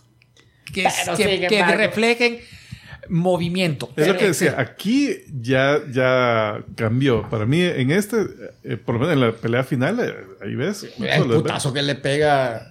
que reflejen movimiento. Es lo que decía. Aquí ya cambió. Para mí, en por lo menos en la pelea final, ahí ves. El putazo que le pega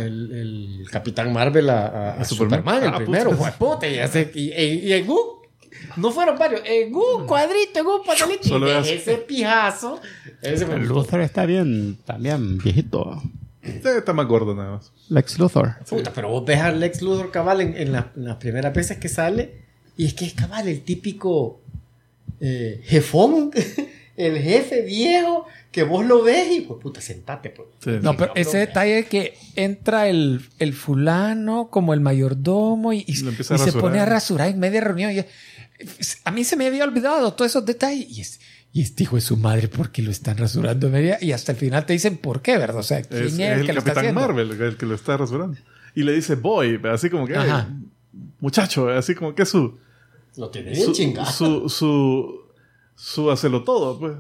el Capitán Marvel a Superman, el primero. Fue puta. Y No fueron varios. En un cuadrito, en un papelito. Solo Y veas- ese pijazo. Ese me gustó. Luthor está bien, también viejito. Está más gordo nada más. Lex Luthor. Puta, pero vos ves a Lex Luthor cabal en las primeras veces que sale. Y es que es cabal el típico jefón. El jefe viejo. Que vos lo ves y pues puta, sentate. Pues. Sí. No, pero ese detalle de que entra el fulano como el mayordomo y Lo empieza a se rasurar. pone a rasurar en media reunión. A mí se me había olvidado todos esos detalles. Y este hijo de su madre, ¿por qué lo están rasurando en media? Y hasta el final te dicen por qué, ¿verdad? O sea, ¿quién Es es, el que lo está Capitán haciendo? Marvel el que lo está rasurando. Y le dice boy, así como que Ajá. muchacho, así como que su Lo tiene bien chingado. su hacelo todo, pues.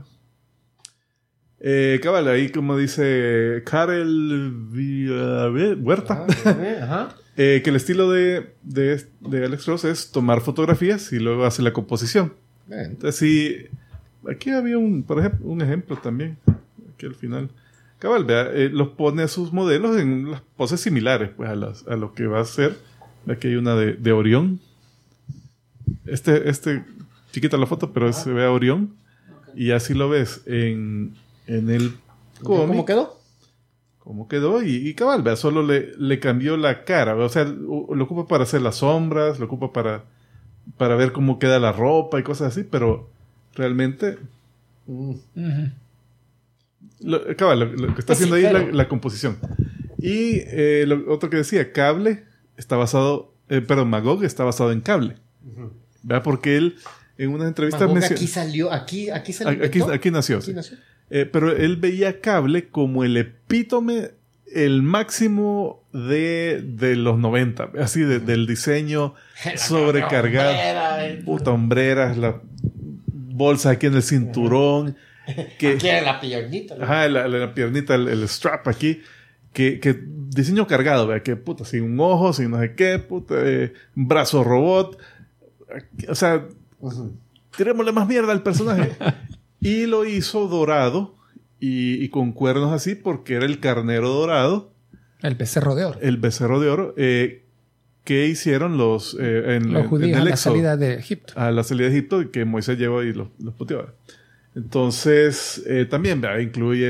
Cabal, ahí como dice Karel Huerta, Ajá. que el estilo de Alex Ross es tomar fotografías y luego hacer la composición. Entonces, sí, aquí había por ejemplo, un ejemplo también, aquí al final. Cabal, vea, los pone a sus modelos en las poses similares pues, a lo que va a ser. Aquí hay una de Orión. Chiquita la foto, pero se ve a Orión. Y así lo ves en el cómic. ¿Cómo quedó? Cómo quedó y cabal, vea, solo le cambió la cara. O sea, lo ocupa para hacer las sombras, lo ocupa para ver cómo queda la ropa y cosas así, pero realmente Ujú. lo que está haciendo ahí es la composición. Y lo otro que decía, Cable está basado, Magog está basado en Cable. ¿Verdad? Porque él en unas entrevistas Magog menciona... aquí salió, aquí se lo inventó. Aquí nació. Aquí Sí. nació. Pero él veía Cable como el epítome, el máximo de los 90. Así, del diseño sobrecargado. Puta, hombreras, la bolsa aquí en el cinturón. Que, Aquí en la piernita. ajá, la piernita, el strap aquí. Que diseño cargado, ¿verdad? Que puta, sin un ojo, sin no sé qué, puta, un brazo robot. O sea, tirémosle más mierda al personaje. Y lo hizo dorado y con cuernos así porque era el carnero dorado, El becerro de oro. el becerro de oro, que hicieron los Los judíos en a el la Éxodo, salida de Egipto. a la salida de Egipto, y que Moisés llevó y los puteó. ¿Verdad? Entonces, también ¿verdad? Incluye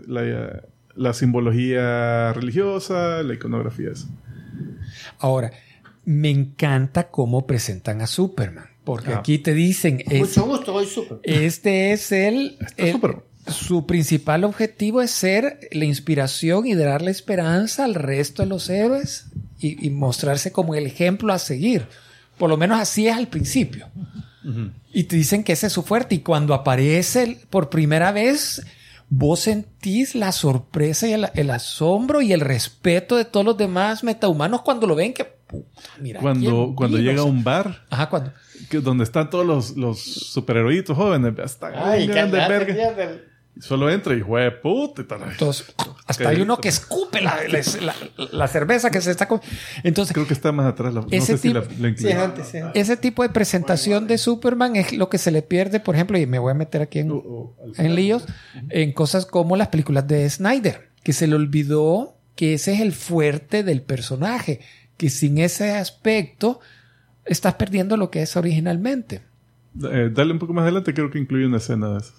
la simbología religiosa, la iconografía. Eso. Ahora, me encanta cómo presentan a Superman. Porque Ah. aquí te dicen... Mucho gusto, hoy súper. Este es Está súper. su principal objetivo es ser la inspiración y darle esperanza al resto de los héroes y mostrarse como el ejemplo a seguir. Por lo menos así es al principio. Y te dicen que ese es su fuerte. Y cuando aparece por primera vez, vos sentís la sorpresa y el asombro y el respeto de todos los demás metahumanos cuando lo ven que... puta, mira, Cuando ¿quién llega a vino? un bar... Ajá, cuando... donde están todos los superheroitos jóvenes, hasta Ay, grande que verga. Solo entra y juega puta y tal. Entonces, hasta hay uno que escupe la cerveza que se está comiendo. Entonces, Creo que está más atrás. No Ese sé si la tipo- incluí. Sí, antes, sí. ese tipo de presentación de Superman es lo que se le pierde, por ejemplo, y me voy a meter aquí en líos, en cosas como las películas de Snyder, que se le olvidó que ese es el fuerte del personaje, que sin ese aspecto estás perdiendo lo que es originalmente. Dale un poco más adelante, creo que incluye una escena de esas.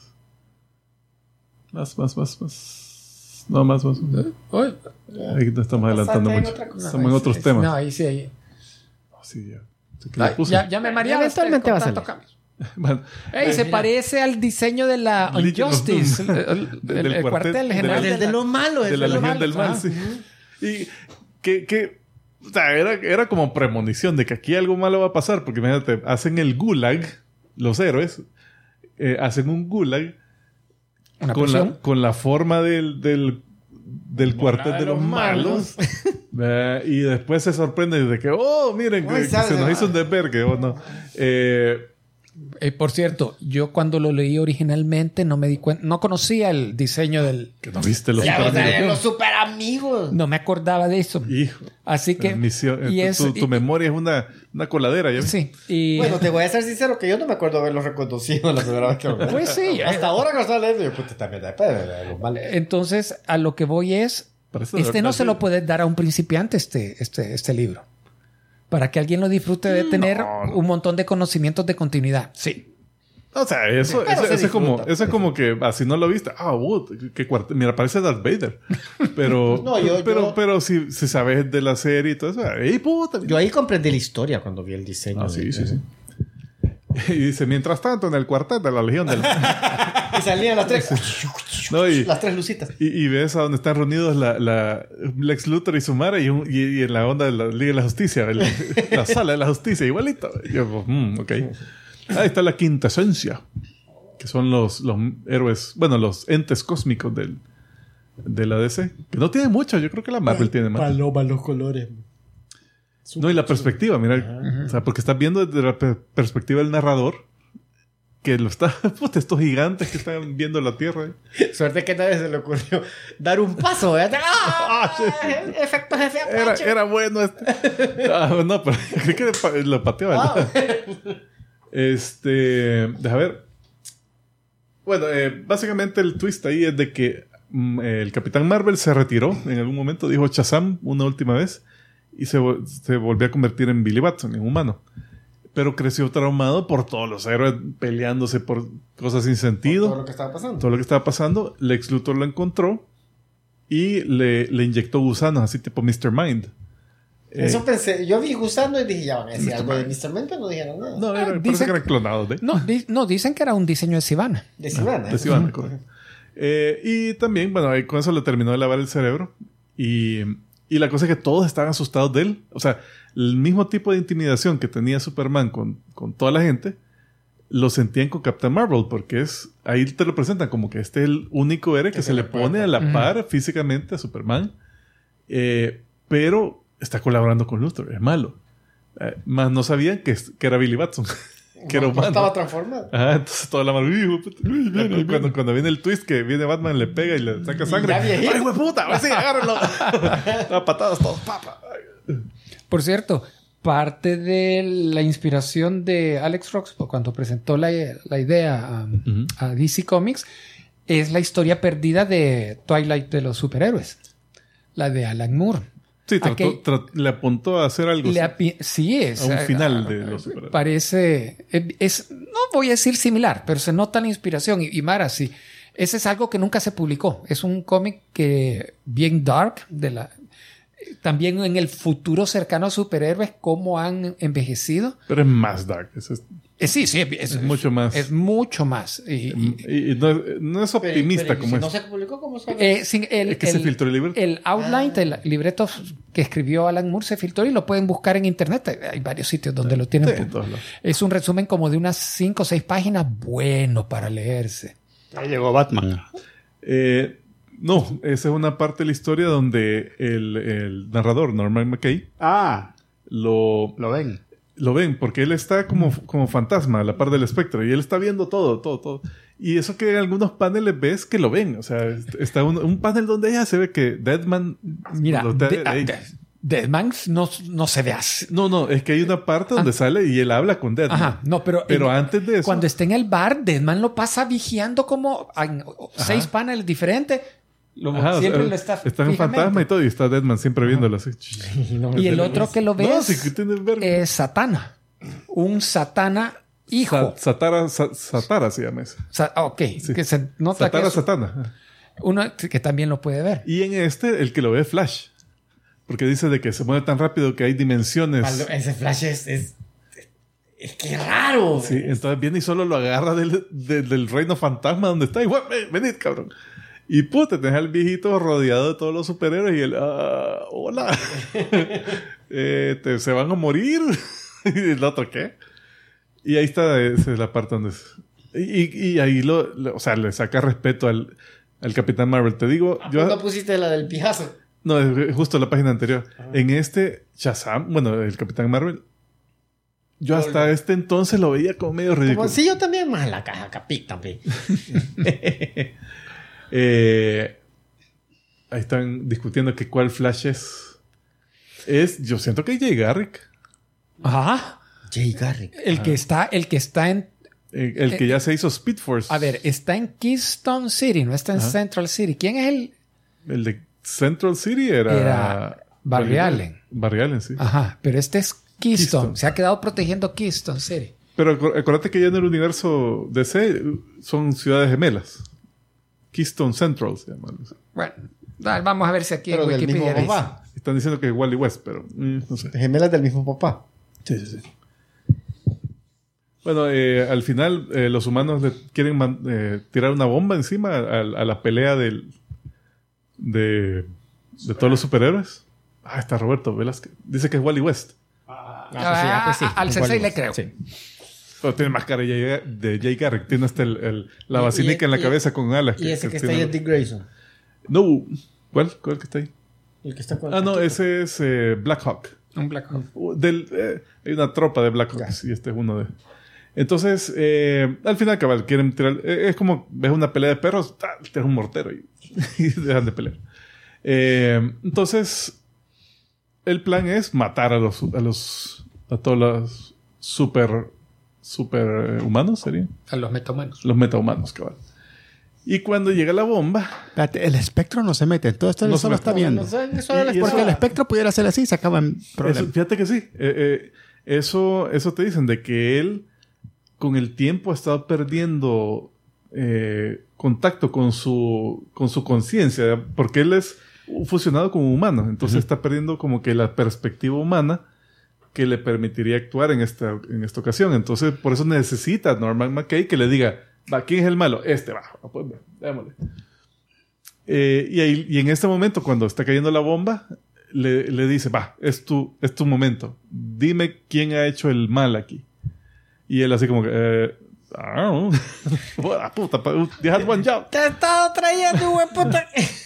Más. No, más. Ahí no estamos adelantando en mucho. otra cosa. Estamos en otros temas. No, ahí sí, ahí. Oh, sí, ya. Sé que le puse. Ya me mareaba. Eventualmente va a salir. Bueno, Ey, se parece al diseño de la Legion of Unjustice, Doom. el cuartel general de El de los malos. de el la de los Legión del malos. Mal, Ajá. sí. Y que o sea, era como premonición de que aquí algo malo va a pasar, porque imagínate, hacen el gulag, los héroes, hacen un gulag Una prisión. con la forma del cuartel de los malos. Y después se sorprende de que, oh, miren, Ay, que sale, se nos ¿no? hizo un desvergue, o no. Por cierto, yo cuando lo leí originalmente no me di cuenta, no conocía el diseño del... Que no viste los Ya super ves, amigos. los super amigos. No me acordaba de eso. Hijo. Así que... Misión, y es- tu memoria es una coladera, ¿ya ves? Sí. Y, Bueno, te voy a ser sincero que yo no me acuerdo haberlos reconocido la primera vez que lo vi. Pues sí. Hasta ahora que lo estaba leyendo, yo, puta, también de los malos. entonces, a lo que voy es... Parece Este no verdad, se lo puedes dar a un principiante, este libro. Para que alguien lo disfrute debe tener un montón de conocimientos de continuidad. Sí. O sea, eso es como que si no lo viste, mira, parece Darth Vader. Pero, pero si sabes de la serie y todo eso, puta. Yo ahí comprendí la historia cuando vi el diseño. Sí. Y dice, mientras tanto, en el cuartel de la Legión del... Y salían las tres. Las tres lucitas. Y ves a donde están reunidos Lex Luthor y Sumara y en la onda de la Liga de la Justicia, la sala de la justicia, igualito. Y yo, ok. Ahí está la quinta esencia, que son los héroes, bueno, los entes cósmicos de la DC. Que no tiene mucho, yo creo que la Marvel tiene más. Paloma, los colores. No, y la perspectiva, mira. O sea, porque estás viendo desde la perspectiva del narrador, que lo está... Puta, estos gigantes que están viendo la Tierra. Suerte que nadie se le ocurrió dar un paso. Efectos de era bueno este. No, pero creí que lo pateaba. Deja ver. Bueno, básicamente el twist ahí es de que el Capitán Marvel se retiró en algún momento, dijo Shazam una última vez y se volvió a convertir en Billy Batson, en humano. Pero creció traumado por todos los héroes peleándose por cosas sin sentido. Por todo lo que estaba pasando. Todo lo que estaba pasando. Lex Luthor lo encontró y le inyectó gusanos, así tipo Mr. Mind. Eso pensé. Yo vi gusano y dije, ya van a decir algo de Mr. Mind, pero no dijeron nada. No, parece que eran clonados. No, dicen que era un diseño de Sivana. De Sivana. De Sivana, correcto. Y también, bueno, con eso le terminó de lavar el cerebro. Y la cosa es que todos estaban asustados de él. O sea, el mismo tipo de intimidación que tenía Superman con toda la gente, lo sentían con Captain Marvel, porque ahí te lo presentan como que este es el único héroe que se le pone a la par físicamente a Superman. Pero está colaborando con Luthor, es malo. Más no sabían que era Billy Batson. Que era humano. Estaba transformado. Entonces toda la mano. Cuando viene el twist que viene Batman, le pega y le saca sangre. ¡Ay, hueputa! ¡Ahora sí, agárrenlo! A patadas todos. ¡Papa! Por cierto, parte de la inspiración de Alex Ross cuando presentó la idea a DC Comics es la historia perdida de Twilight de los superhéroes. La de Alan Moore. Sí, le apuntó a hacer algo sí, es a un final de los superhéroes. Parece... no voy a decir similar, pero se nota la inspiración. Y Mara, sí. Ese es algo que nunca se publicó. Es un cómic que bien dark también en el futuro cercano a superhéroes, cómo han envejecido. Pero es más dark. Sí, es mucho más. Es mucho más. Y no es optimista pero como si es. no se publicó, ¿cómo se es que se filtró el libreto. El outline del libreto que escribió Alan Moore se filtró y lo pueden buscar en internet. Hay varios sitios donde lo tienen. Es un resumen como de unas 5 o 6 páginas, bueno para leerse. Ahí llegó Batman. No, esa es una parte de la historia donde el narrador, Norman McKay, lo ven. Lo ven, porque él está como fantasma a la par del espectro. Y él está viendo todo. Y eso que en algunos paneles ves que lo ven. O sea, está un panel donde ya se ve que Deadman... Mira, Deadman no se ve así. No, es que hay una parte donde sale y él habla con Deadman. Ajá, no, pero antes de eso... Cuando está en el bar, Deadman lo pasa vigiando como en 6 paneles diferentes. Siempre lo está en fantasma y todo, y está Deadman siempre viéndolo así. Y el otro que lo ves es Satana. Un Satana hijo. Satara se llama eso. Ok. Sí. Que se nota Satara que Satana. Uno que también lo puede ver. Y en el que lo ve es Flash. Porque dice de que se mueve tan rápido que hay dimensiones. Ese Flash es que raro. Sí, entonces viene y solo lo agarra del reino fantasma donde está. Y venid, cabrón. Y puta, tenés al viejito rodeado de todos los superhéroes y él, hola. Se van a morir. Y el otro, ¿qué? Y ahí está, esa es la parte donde... Y ahí o sea, le saca respeto al Capitán Marvel. Te digo... ¿No pusiste la del pijazo? No, es justo la página anterior. En Shazam, bueno, el Capitán Marvel, yo hasta entonces lo veía como medio ridículo. Como, sí, yo también más en la caja capita, ahí están discutiendo que cuál Flash es. Yo siento que es Jay Garrick. Ajá. Jay Garrick. El que está en... El que ya se hizo Speed Force. A ver, está en Keystone City, no está en Central City. ¿Quién es el...? El de Central City era Barry Allen. Barry Allen, sí. Ajá, pero este es Keystone. Se ha quedado protegiendo Keystone City. Pero acuérdate que ya en el universo DC son ciudades gemelas. Keystone Central se llama. Bueno, vamos a ver si aquí Pero en del Wikipedia mismo dice. papá. Están diciendo que es Wally West, pero no sé. Gemelas del mismo papá. Sí. Bueno, al final los humanos le quieren tirar una bomba encima a la pelea de todos los superhéroes. Ah, está Roberto Velázquez. Dice que es Wally West. Al sensei le creo. Sí. Pero tiene más cara de Jay Garrick. Tiene hasta la basílica en la cabeza con alas. Y ese que está ahí es Dick Grayson. No. ¿Cuál que está ahí? El que está con No, ese es Black Hawk. Un Black Hawk. Hay una tropa de Black Hawks y este es uno de... Entonces, al final, cabal, quieren tirar... es como, ves una pelea de perros, te das un mortero y dejan de pelear. Entonces, el plan es matar a todos los super humanos, ¿serían? A los metahumanos. Los metahumanos, cabal. Y cuando llega la bomba... Espérate, el espectro no se mete. Todo esto No solo se está mete. viendo. Porque el espectro pudiera ser así, se acaban problemas. Fíjate que sí. Eso te dicen, de que él con el tiempo ha estado perdiendo contacto con su conciencia, porque él es fusionado como humano. Entonces está perdiendo como que la perspectiva humana que le permitiría actuar en esta ocasión. Entonces, por eso necesita a Norman McKay que le diga, va, ¿quién es el malo? Va, pues, démosle. Y en este momento, cuando está cayendo la bomba, le dice, va, es tu momento. Dime quién ha hecho el mal aquí. Y él así como que, puta, you had one job. Te he estado trayendo, güey, puta.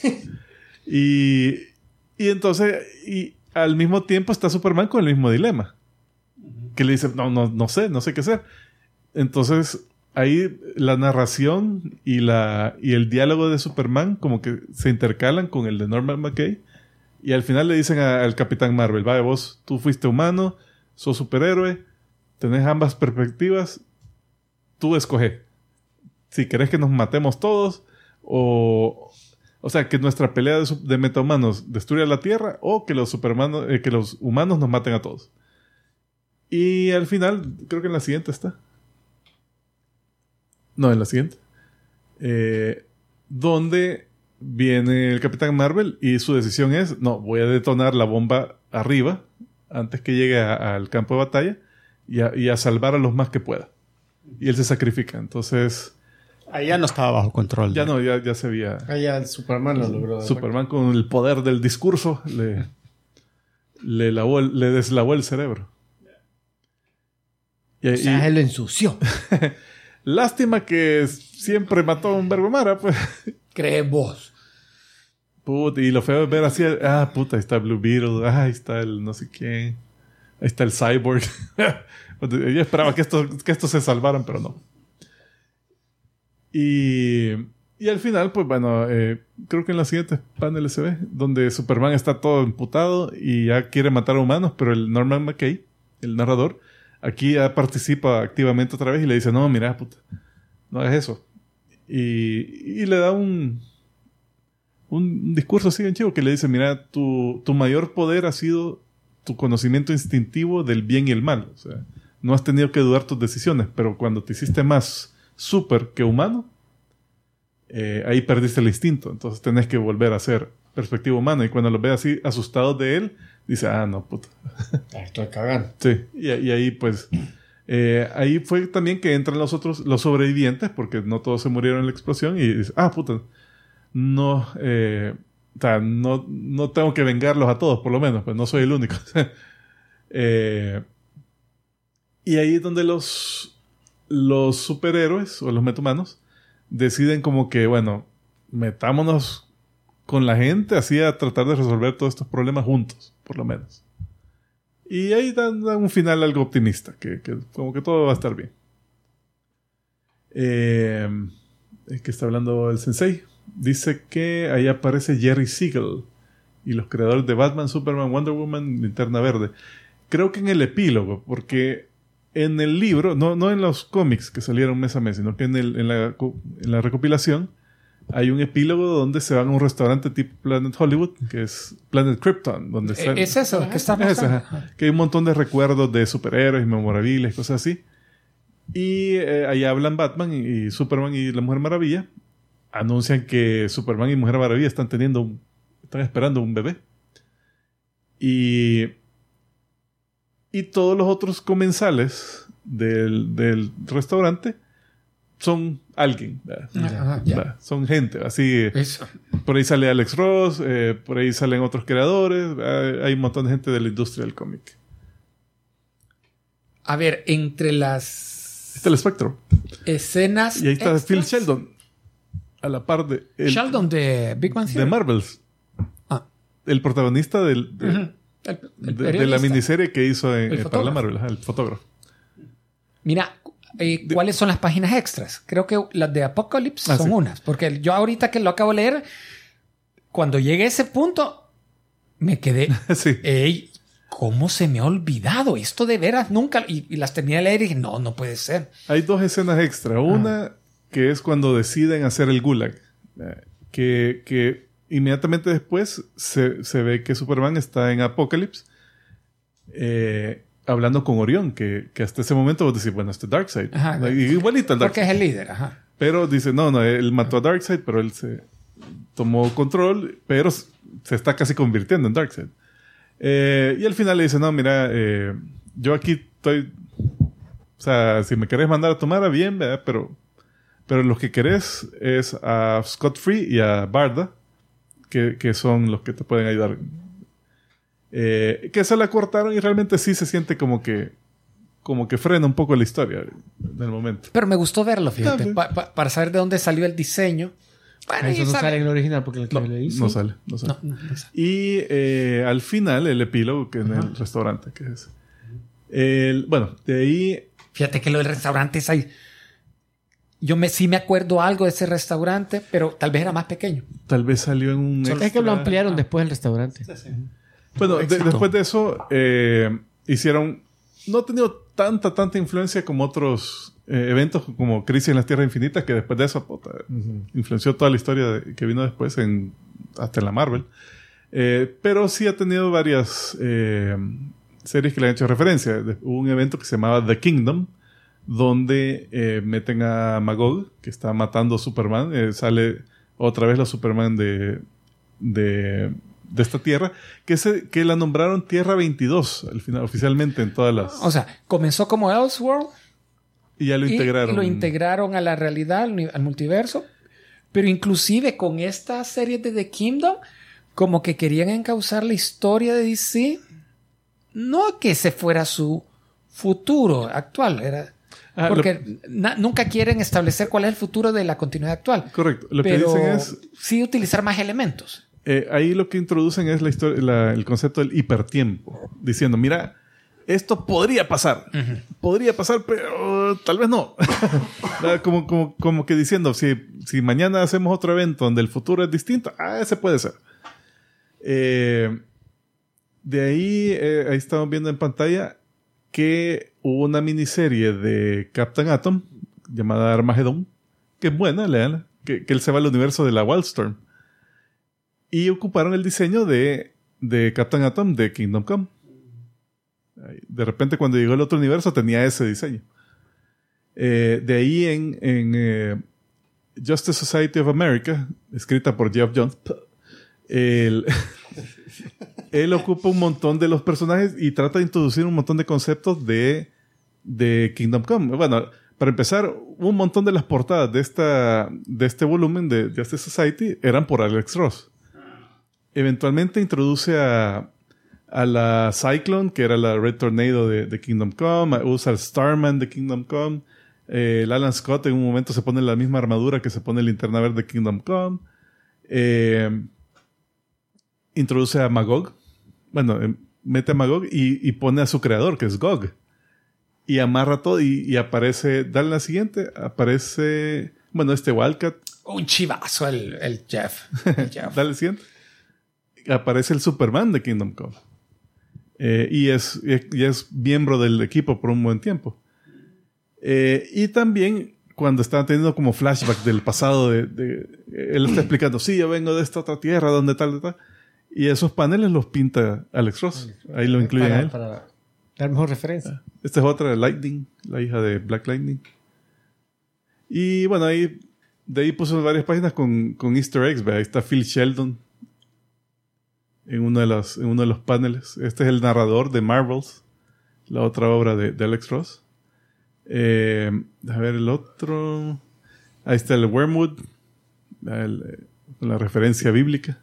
Y entonces, y al mismo tiempo está Superman con el mismo dilema. Que le dice, no sé qué hacer. Entonces, ahí la narración y el diálogo de Superman como que se intercalan con el de Norman McKay. Y al final le dicen al Capitán Marvel, vaya, vos, tú fuiste humano, sos superhéroe, tenés ambas perspectivas, tú escoge. Si querés que nos matemos todos, o sea, que nuestra pelea de metahumanos destruya la Tierra, o que los humanos nos maten a todos. Y al final, creo que en la siguiente está. No, en la siguiente. Donde viene el Capitán Marvel y su decisión es, no, voy a detonar la bomba arriba antes que llegue al campo de batalla y a salvar a los más que pueda. Y él se sacrifica. Entonces... Ahí ya no estaba bajo control. Ya no, ya se veía... Allá el Superman lo logró. Superman con el poder del discurso le deslavó el cerebro. O sea, él lo ensució. Lástima que siempre mató a un verbo mara, pues. ¿Crees vos? Puta, y lo feo es ver así, puta, ahí está Blue Beetle, ahí está el no sé quién, ahí está el Cyborg. Yo esperaba que estos se salvaran, pero no. Y al final, pues bueno, creo que en las siguientes paneles se ve, donde Superman está todo emputado y ya quiere matar a humanos, pero el Norman McKay, el narrador, aquí ya participa activamente otra vez y le dice, no, mira, puta, no hagas eso. Y le da un discurso así bien chivo que le dice, mira, tu mayor poder ha sido tu conocimiento instintivo del bien y el mal. O sea, no has tenido que dudar tus decisiones, pero cuando te hiciste más súper que humano, ahí perdiste el instinto. Entonces tenés que volver a ser perspectiva humana. Y cuando lo ve así asustados de él, dice, no, puta. Estoy cagando. Sí, y ahí pues... ahí fue también que entran los sobrevivientes, porque no todos se murieron en la explosión, y dice, puta, no tengo que vengarlos a todos, por lo menos, pues no soy el único. Y ahí es donde los superhéroes, o los metahumanos, deciden como que, bueno, metámonos con la gente, así a tratar de resolver todos estos problemas juntos, por lo menos. Y ahí dan un final algo optimista, que como que todo va a estar bien. Es que está hablando el sensei. Dice que ahí aparece Jerry Siegel y los creadores de Batman, Superman, Wonder Woman, Linterna Verde. Creo que en el epílogo, porque en el libro, no en los cómics que salieron mes a mes, sino que en la recopilación, hay un epílogo donde se van a un restaurante tipo Planet Hollywood, que es Planet Krypton, donde es eso que está pasando. Que hay un montón de recuerdos de superhéroes, memorables, cosas así. Y ahí hablan Batman y Superman y la Mujer Maravilla. Anuncian que Superman y Mujer Maravilla están esperando un bebé. Y todos los otros comensales del restaurante son alguien. Son gente. Así. Eso. Por ahí sale Alex Ross, por ahí salen otros creadores. Hay un montón de gente de la industria del cómic. A ver, entre las... Está el espectro. Escenas y ahí está extras. Phil Sheldon. A la par de... Sheldon de Big Bang Theory. De Marvels. El protagonista de la miniserie que hizo para la Marvel. El fotógrafo. Mira, ¿cuáles son las páginas extras? Creo que las de Apocalypse son unas. Porque yo ahorita que lo acabo de leer, cuando llegué a ese punto, me quedé... sí. Ey, ¿cómo se me ha olvidado? Esto de veras nunca... Y las terminé de leer y dije, no puede ser. Hay 2 escenas extra. Una que es cuando deciden hacer el Gulag. Que inmediatamente después se ve que Superman está en Apocalypse hablando con Orión, que hasta ese momento vos decís, bueno, este es Darkseid. Igualito al Darkseid. Porque es el líder. Ajá. Pero dice, no, él mató a Darkseid, pero él se tomó control, pero se está casi convirtiendo en Darkseid. Y al final le dice, no, mira, yo aquí estoy... O sea, si me querés mandar a tomar, bien, ¿verdad? Pero lo que querés es a Scott Free y a Barda, que son los que te pueden ayudar. Que se la cortaron y realmente sí se siente como que frena un poco la historia en el momento. Pero me gustó verlo, fíjate, para saber de dónde salió el diseño. Bueno, eso no sale en el original porque no sale. No sale. Y al final, el epílogo, que en el restaurante, que es bueno, de ahí... Fíjate que lo del restaurante es ahí... sí me acuerdo algo de ese restaurante, pero tal vez era más pequeño. Tal vez salió en un... Es que lo ampliaron después del restaurante. Sí. Bueno, después de eso hicieron... No ha tenido tanta influencia como otros eventos como Crisis en las Tierras Infinitas, que después de eso influenció toda la historia que vino después hasta en la Marvel. Pero sí ha tenido varias series que le han hecho referencia. Hubo un evento que se llamaba The Kingdom, donde meten a Magog, que está matando a Superman. Sale otra vez la Superman de esta tierra, que la nombraron Tierra 22 al final, oficialmente en todas las... O sea, comenzó como Elseworld y ya lo integraron. Y lo integraron a la realidad, al multiverso. Pero inclusive con esta serie de The Kingdom, como que querían encauzar la historia de DC, no que ese fuera su futuro actual, era... Porque nunca quieren establecer cuál es el futuro de la continuidad actual. Correcto. Lo pero que dicen es... sí utilizar más elementos. Ahí lo que introducen es el concepto del hipertiempo. Diciendo, mira, esto podría pasar. Podría pasar, pero tal vez no. como que diciendo, si mañana hacemos otro evento donde el futuro es distinto, ese puede ser. De ahí estamos viendo en pantalla que hubo una miniserie de Captain Atom llamada Armageddon, que es buena, léanla, que él se va al universo de la Wildstorm. Y ocuparon el diseño de Captain Atom de Kingdom Come. De repente, cuando llegó el otro universo, tenía ese diseño. De ahí en Justice Society of America, escrita por Geoff Johns, él ocupa un montón de los personajes y trata de introducir un montón de conceptos de Kingdom Come. Bueno, para empezar, un montón de las portadas de este volumen de Justice Society eran por Alex Ross. Eventualmente introduce a la Cyclone, que era la Red Tornado de Kingdom Come. Usa al Starman de Kingdom Come. El Alan Scott en un momento se pone la misma armadura que se pone el Linterna Verde de Kingdom Come. Introduce a Magog. Bueno, mete a Magog y pone a su creador, que es Gog. Y amarra todo y aparece... Dale la siguiente. Aparece... Bueno, Wildcat. Un chivazo el Jeff. Dale la siguiente. Aparece el Superman de Kingdom Come. Y es miembro del equipo por un buen tiempo. Y también cuando estaban teniendo como flashback del pasado él está explicando, sí, yo vengo de esta otra tierra donde tal. Y esos paneles los pinta Alex Ross. Ahí lo incluyen a él. Para dar mejor referencia. Esta es otra de Lightning, la hija de Black Lightning. Y bueno, de ahí puso varias páginas con easter eggs. Ahí está Phil Sheldon en uno de los paneles. Este es el narrador de Marvels, la otra obra de Alex Ross. A ver el otro. Ahí está el Wormwood, con la referencia bíblica.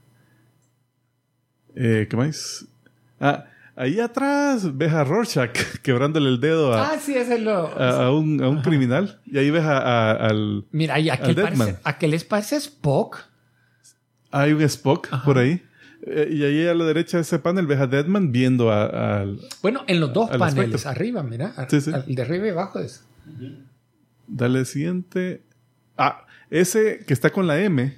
¿Qué más? Ahí atrás ves a Rorschach quebrándole el dedo sí, ese es a un criminal. Y ahí ves al Mira, y aquel les parece Spock. Hay un Spock por ahí. Y ahí a la derecha de ese panel ves a Deadman viendo Bueno, en los dos paneles, Spectre. arriba, mira. Sí. El de arriba y abajo es. Dale siguiente. Ese que está con la M.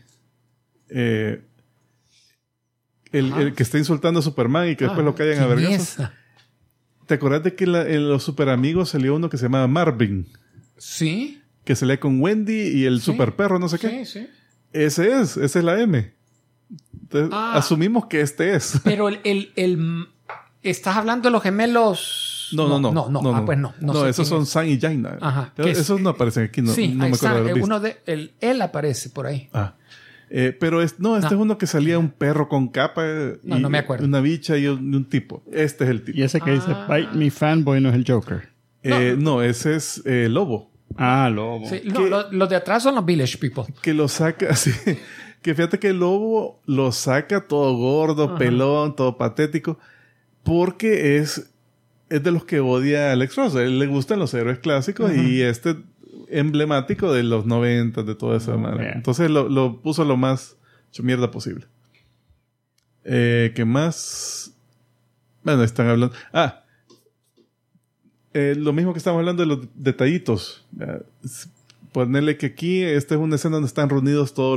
El que está insultando a Superman y que después lo callan a vergazos. ¿Te acuerdas de que en los Super Amigos salió uno que se llamaba Marvin? Sí. Que se lee con Wendy y el super perro, no sé qué. Sí. Esa es la M. Entonces, asumimos que este es. Pero ¿estás hablando de los gemelos? No. Pues no. No, esos son San y Jaina. Ajá. Esos no aparecen aquí. No me acuerdo de haber visto. Él aparece por ahí. Pero este es uno que salía un perro con capa. No me acuerdo. Una bicha y un tipo. Este es el tipo. Y ese que dice Bite Me Fanboy no es el Joker. No, ese es Lobo. Lobo. Sí, los de atrás son los Village People. Que lo saca así. Que fíjate que el Lobo lo saca todo gordo, pelón, todo patético. Porque es de los que odia a Alex Ross. A él le gustan los héroes clásicos y emblemático de los 90, de toda esa manera. Entonces lo puso lo más hecho mierda posible. ¿Qué más? Bueno, están hablando... lo mismo que estamos hablando de los detallitos. Ponerle que aquí esta es una escena donde están reunidos todos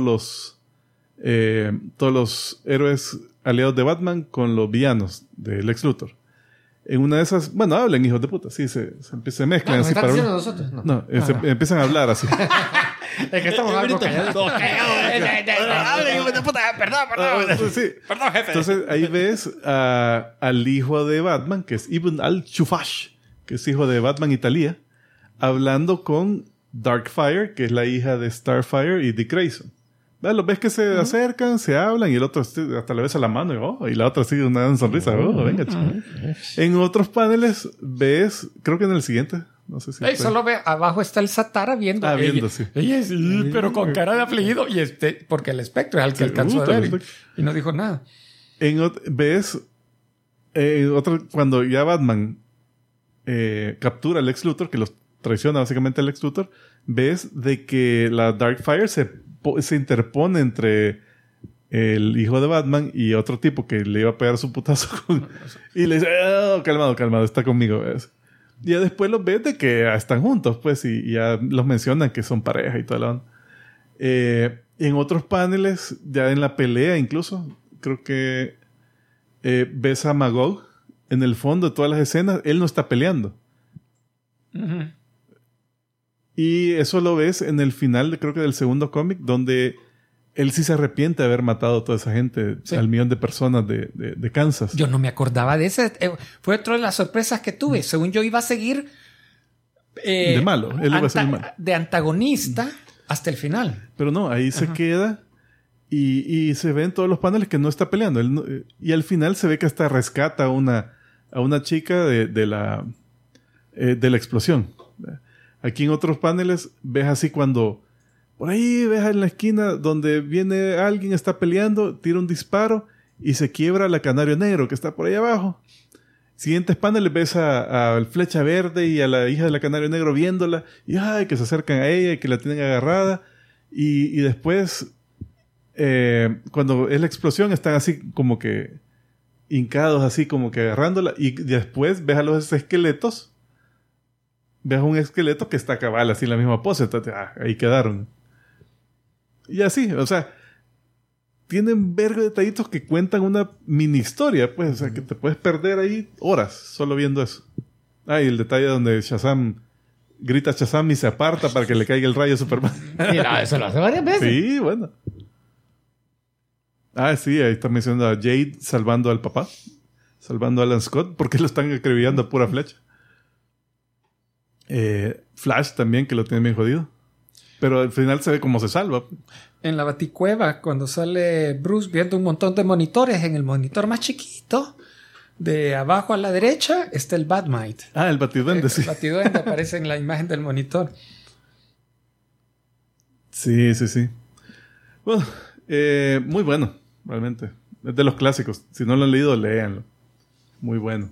los héroes aliados de Batman con los villanos de Lex Luthor. En una de esas, bueno, hablen, hijos de puta, sí, se mezclan así para uno. Nosotros? Empiezan a hablar así. Es que estamos algo callados. Hablen, hijo de puta. Perdón. Sí. Perdón, jefe. Entonces ahí ves al hijo de Batman, que es Ibn al-Shufash, que es hijo de Batman y Talia, hablando con Darkfire, que es la hija de Starfire y Dick Grayson. Los ves que se acercan, se hablan y el otro hasta le besa la mano y la otra sigue una sonrisa. Venga, chico. En otros paneles ves, creo que en el siguiente, no sé si... solo ve, abajo está el Satara viendo. Viendo, sí. Ella sí, pero con cara de afligido. Y porque el espectro es el que alcanzó a ver y no dijo nada. Ves cuando ya Batman captura al Lex Luthor, que los traiciona básicamente al Lex Luthor, ves de que la Darkfire se interpone entre el hijo de Batman y otro tipo que le iba a pegar su putazo y le dice, calmado, está conmigo. ¿Ves? Y ya después los ves de que están juntos, pues, y ya los mencionan que son pareja y todo lo en otros paneles, ya en la pelea incluso, creo que ves a Magog en el fondo de todas las escenas, él no está peleando. Y eso lo ves en el final, creo que del segundo cómic, donde él sí se arrepiente de haber matado a toda esa gente, al millón de personas de Kansas. Yo no me acordaba de ese. Fue otra de las sorpresas que tuve. Según yo iba a seguir... de malo. Él iba a ser malo. De antagonista hasta el final. Pero no, ahí se queda y se ve en todos los paneles que no está peleando. Y al final se ve que hasta rescata a una chica de la explosión. Aquí en otros paneles ves así cuando... Por ahí ves en la esquina donde viene alguien, está peleando, tira un disparo y se quiebra la Canario Negro que está por ahí abajo. Siguientes paneles ves a Flecha Verde y a la hija de la Canario Negro viéndola y que se acercan a ella y que la tienen agarrada. Y después, cuando es la explosión, están así como que hincados, así como que agarrándola. Y después ves a los esqueletos. Ves a un esqueleto que está cabal, así en la misma pose. Entonces, ahí quedaron. Y así, o sea, tienen verga de detallitos que cuentan una mini historia, pues, o sea, que te puedes perder ahí horas solo viendo eso. Y el detalle donde Shazam grita Shazam y se aparta para que le caiga el rayo a Superman. Sí, no, eso lo hace varias veces. Sí, bueno. Ah, sí, ahí está mencionando a Jade salvando al papá. Salvando a Alan Scott porque lo están acribillando a pura flecha. Flash también, que lo tiene bien jodido. Pero al final se ve cómo se salva. En la Baticueva, cuando sale Bruce viendo un montón de monitores, en el monitor más chiquito, de abajo a la derecha, está el Batmite. Ah, el Batiduende, sí. El Batiduende aparece en la imagen del monitor. Sí. Bueno, muy bueno, realmente. Es de los clásicos. Si no lo han leído, léanlo. Muy bueno.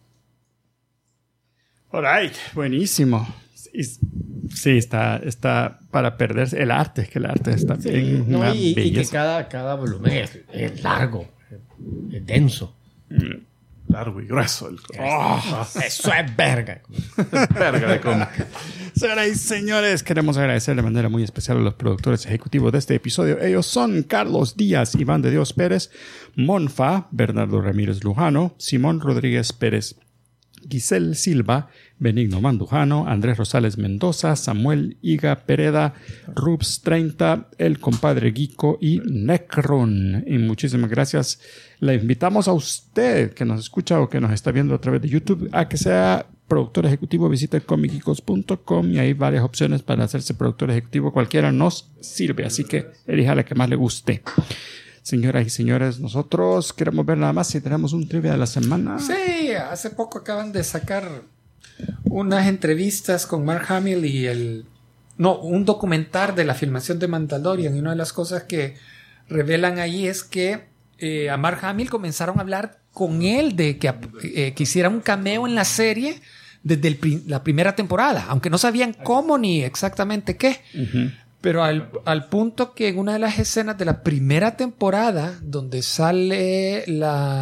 Alright, buenísimo. Sí, está para perderse. El arte, es que el arte está bien. No, una y que belleza. cada volumen es largo, es denso. Largo y grueso. Eso es verga. Verga de cómic. Señoras y señores, queremos agradecer de manera muy especial a los productores ejecutivos de este episodio. Ellos son Carlos Díaz, Iván de Dios Pérez, Monfa, Bernardo Ramírez Lujano, Simón Rodríguez Pérez, Giselle Silva, Benigno Mandujano, Andrés Rosales Mendoza, Samuel Higa Pereda, Rubs 30, El Compadre Guico y Necron. Y muchísimas gracias. Le invitamos a usted que nos escucha o que nos está viendo a través de YouTube a que sea productor ejecutivo. Visite comicgeekos.com y hay varias opciones para hacerse productor ejecutivo. Cualquiera nos sirve, así que elija la que más le guste. Señoras y señores, nosotros queremos ver nada más si tenemos un trivia de la semana. Sí, hace poco acaban de sacar unas entrevistas con Mark Hamill y un documental de la filmación de Mandalorian. Y una de las cosas que revelan ahí es que a Mark Hamill comenzaron a hablar con él de que hiciera un cameo en la serie desde la primera temporada, aunque no sabían cómo ni exactamente qué. Uh-huh. Pero al punto que en una de las escenas de la primera temporada, donde sale y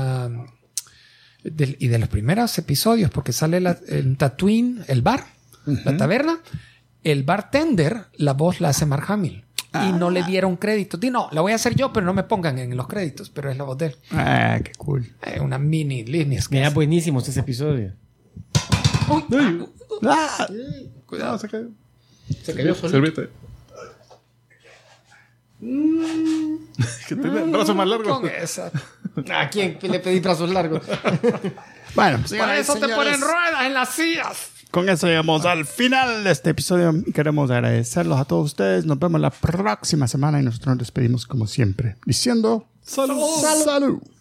de los primeros episodios, porque sale en Tatooine, el bar, uh-huh, la taberna, el bartender, la voz la hace Mark Hamill. Y no le dieron crédito. No, la voy a hacer yo, pero no me pongan en los créditos, pero es la voz de él. Ah, qué cool. Una mini línea. Mira, buenísimo ese episodio. Uy, Cuidado, se cayó. Se cayó solo. Servite. Que tiene brazos más largos. Con esa. ¿A quién le pedí brazos largos? Bueno, por eso te ponen ruedas en las sillas. Con eso llegamos al final de este episodio. Queremos agradecerlos a todos ustedes. Nos vemos la próxima semana y nosotros nos despedimos como siempre diciendo ¡Salud! ¡Salud!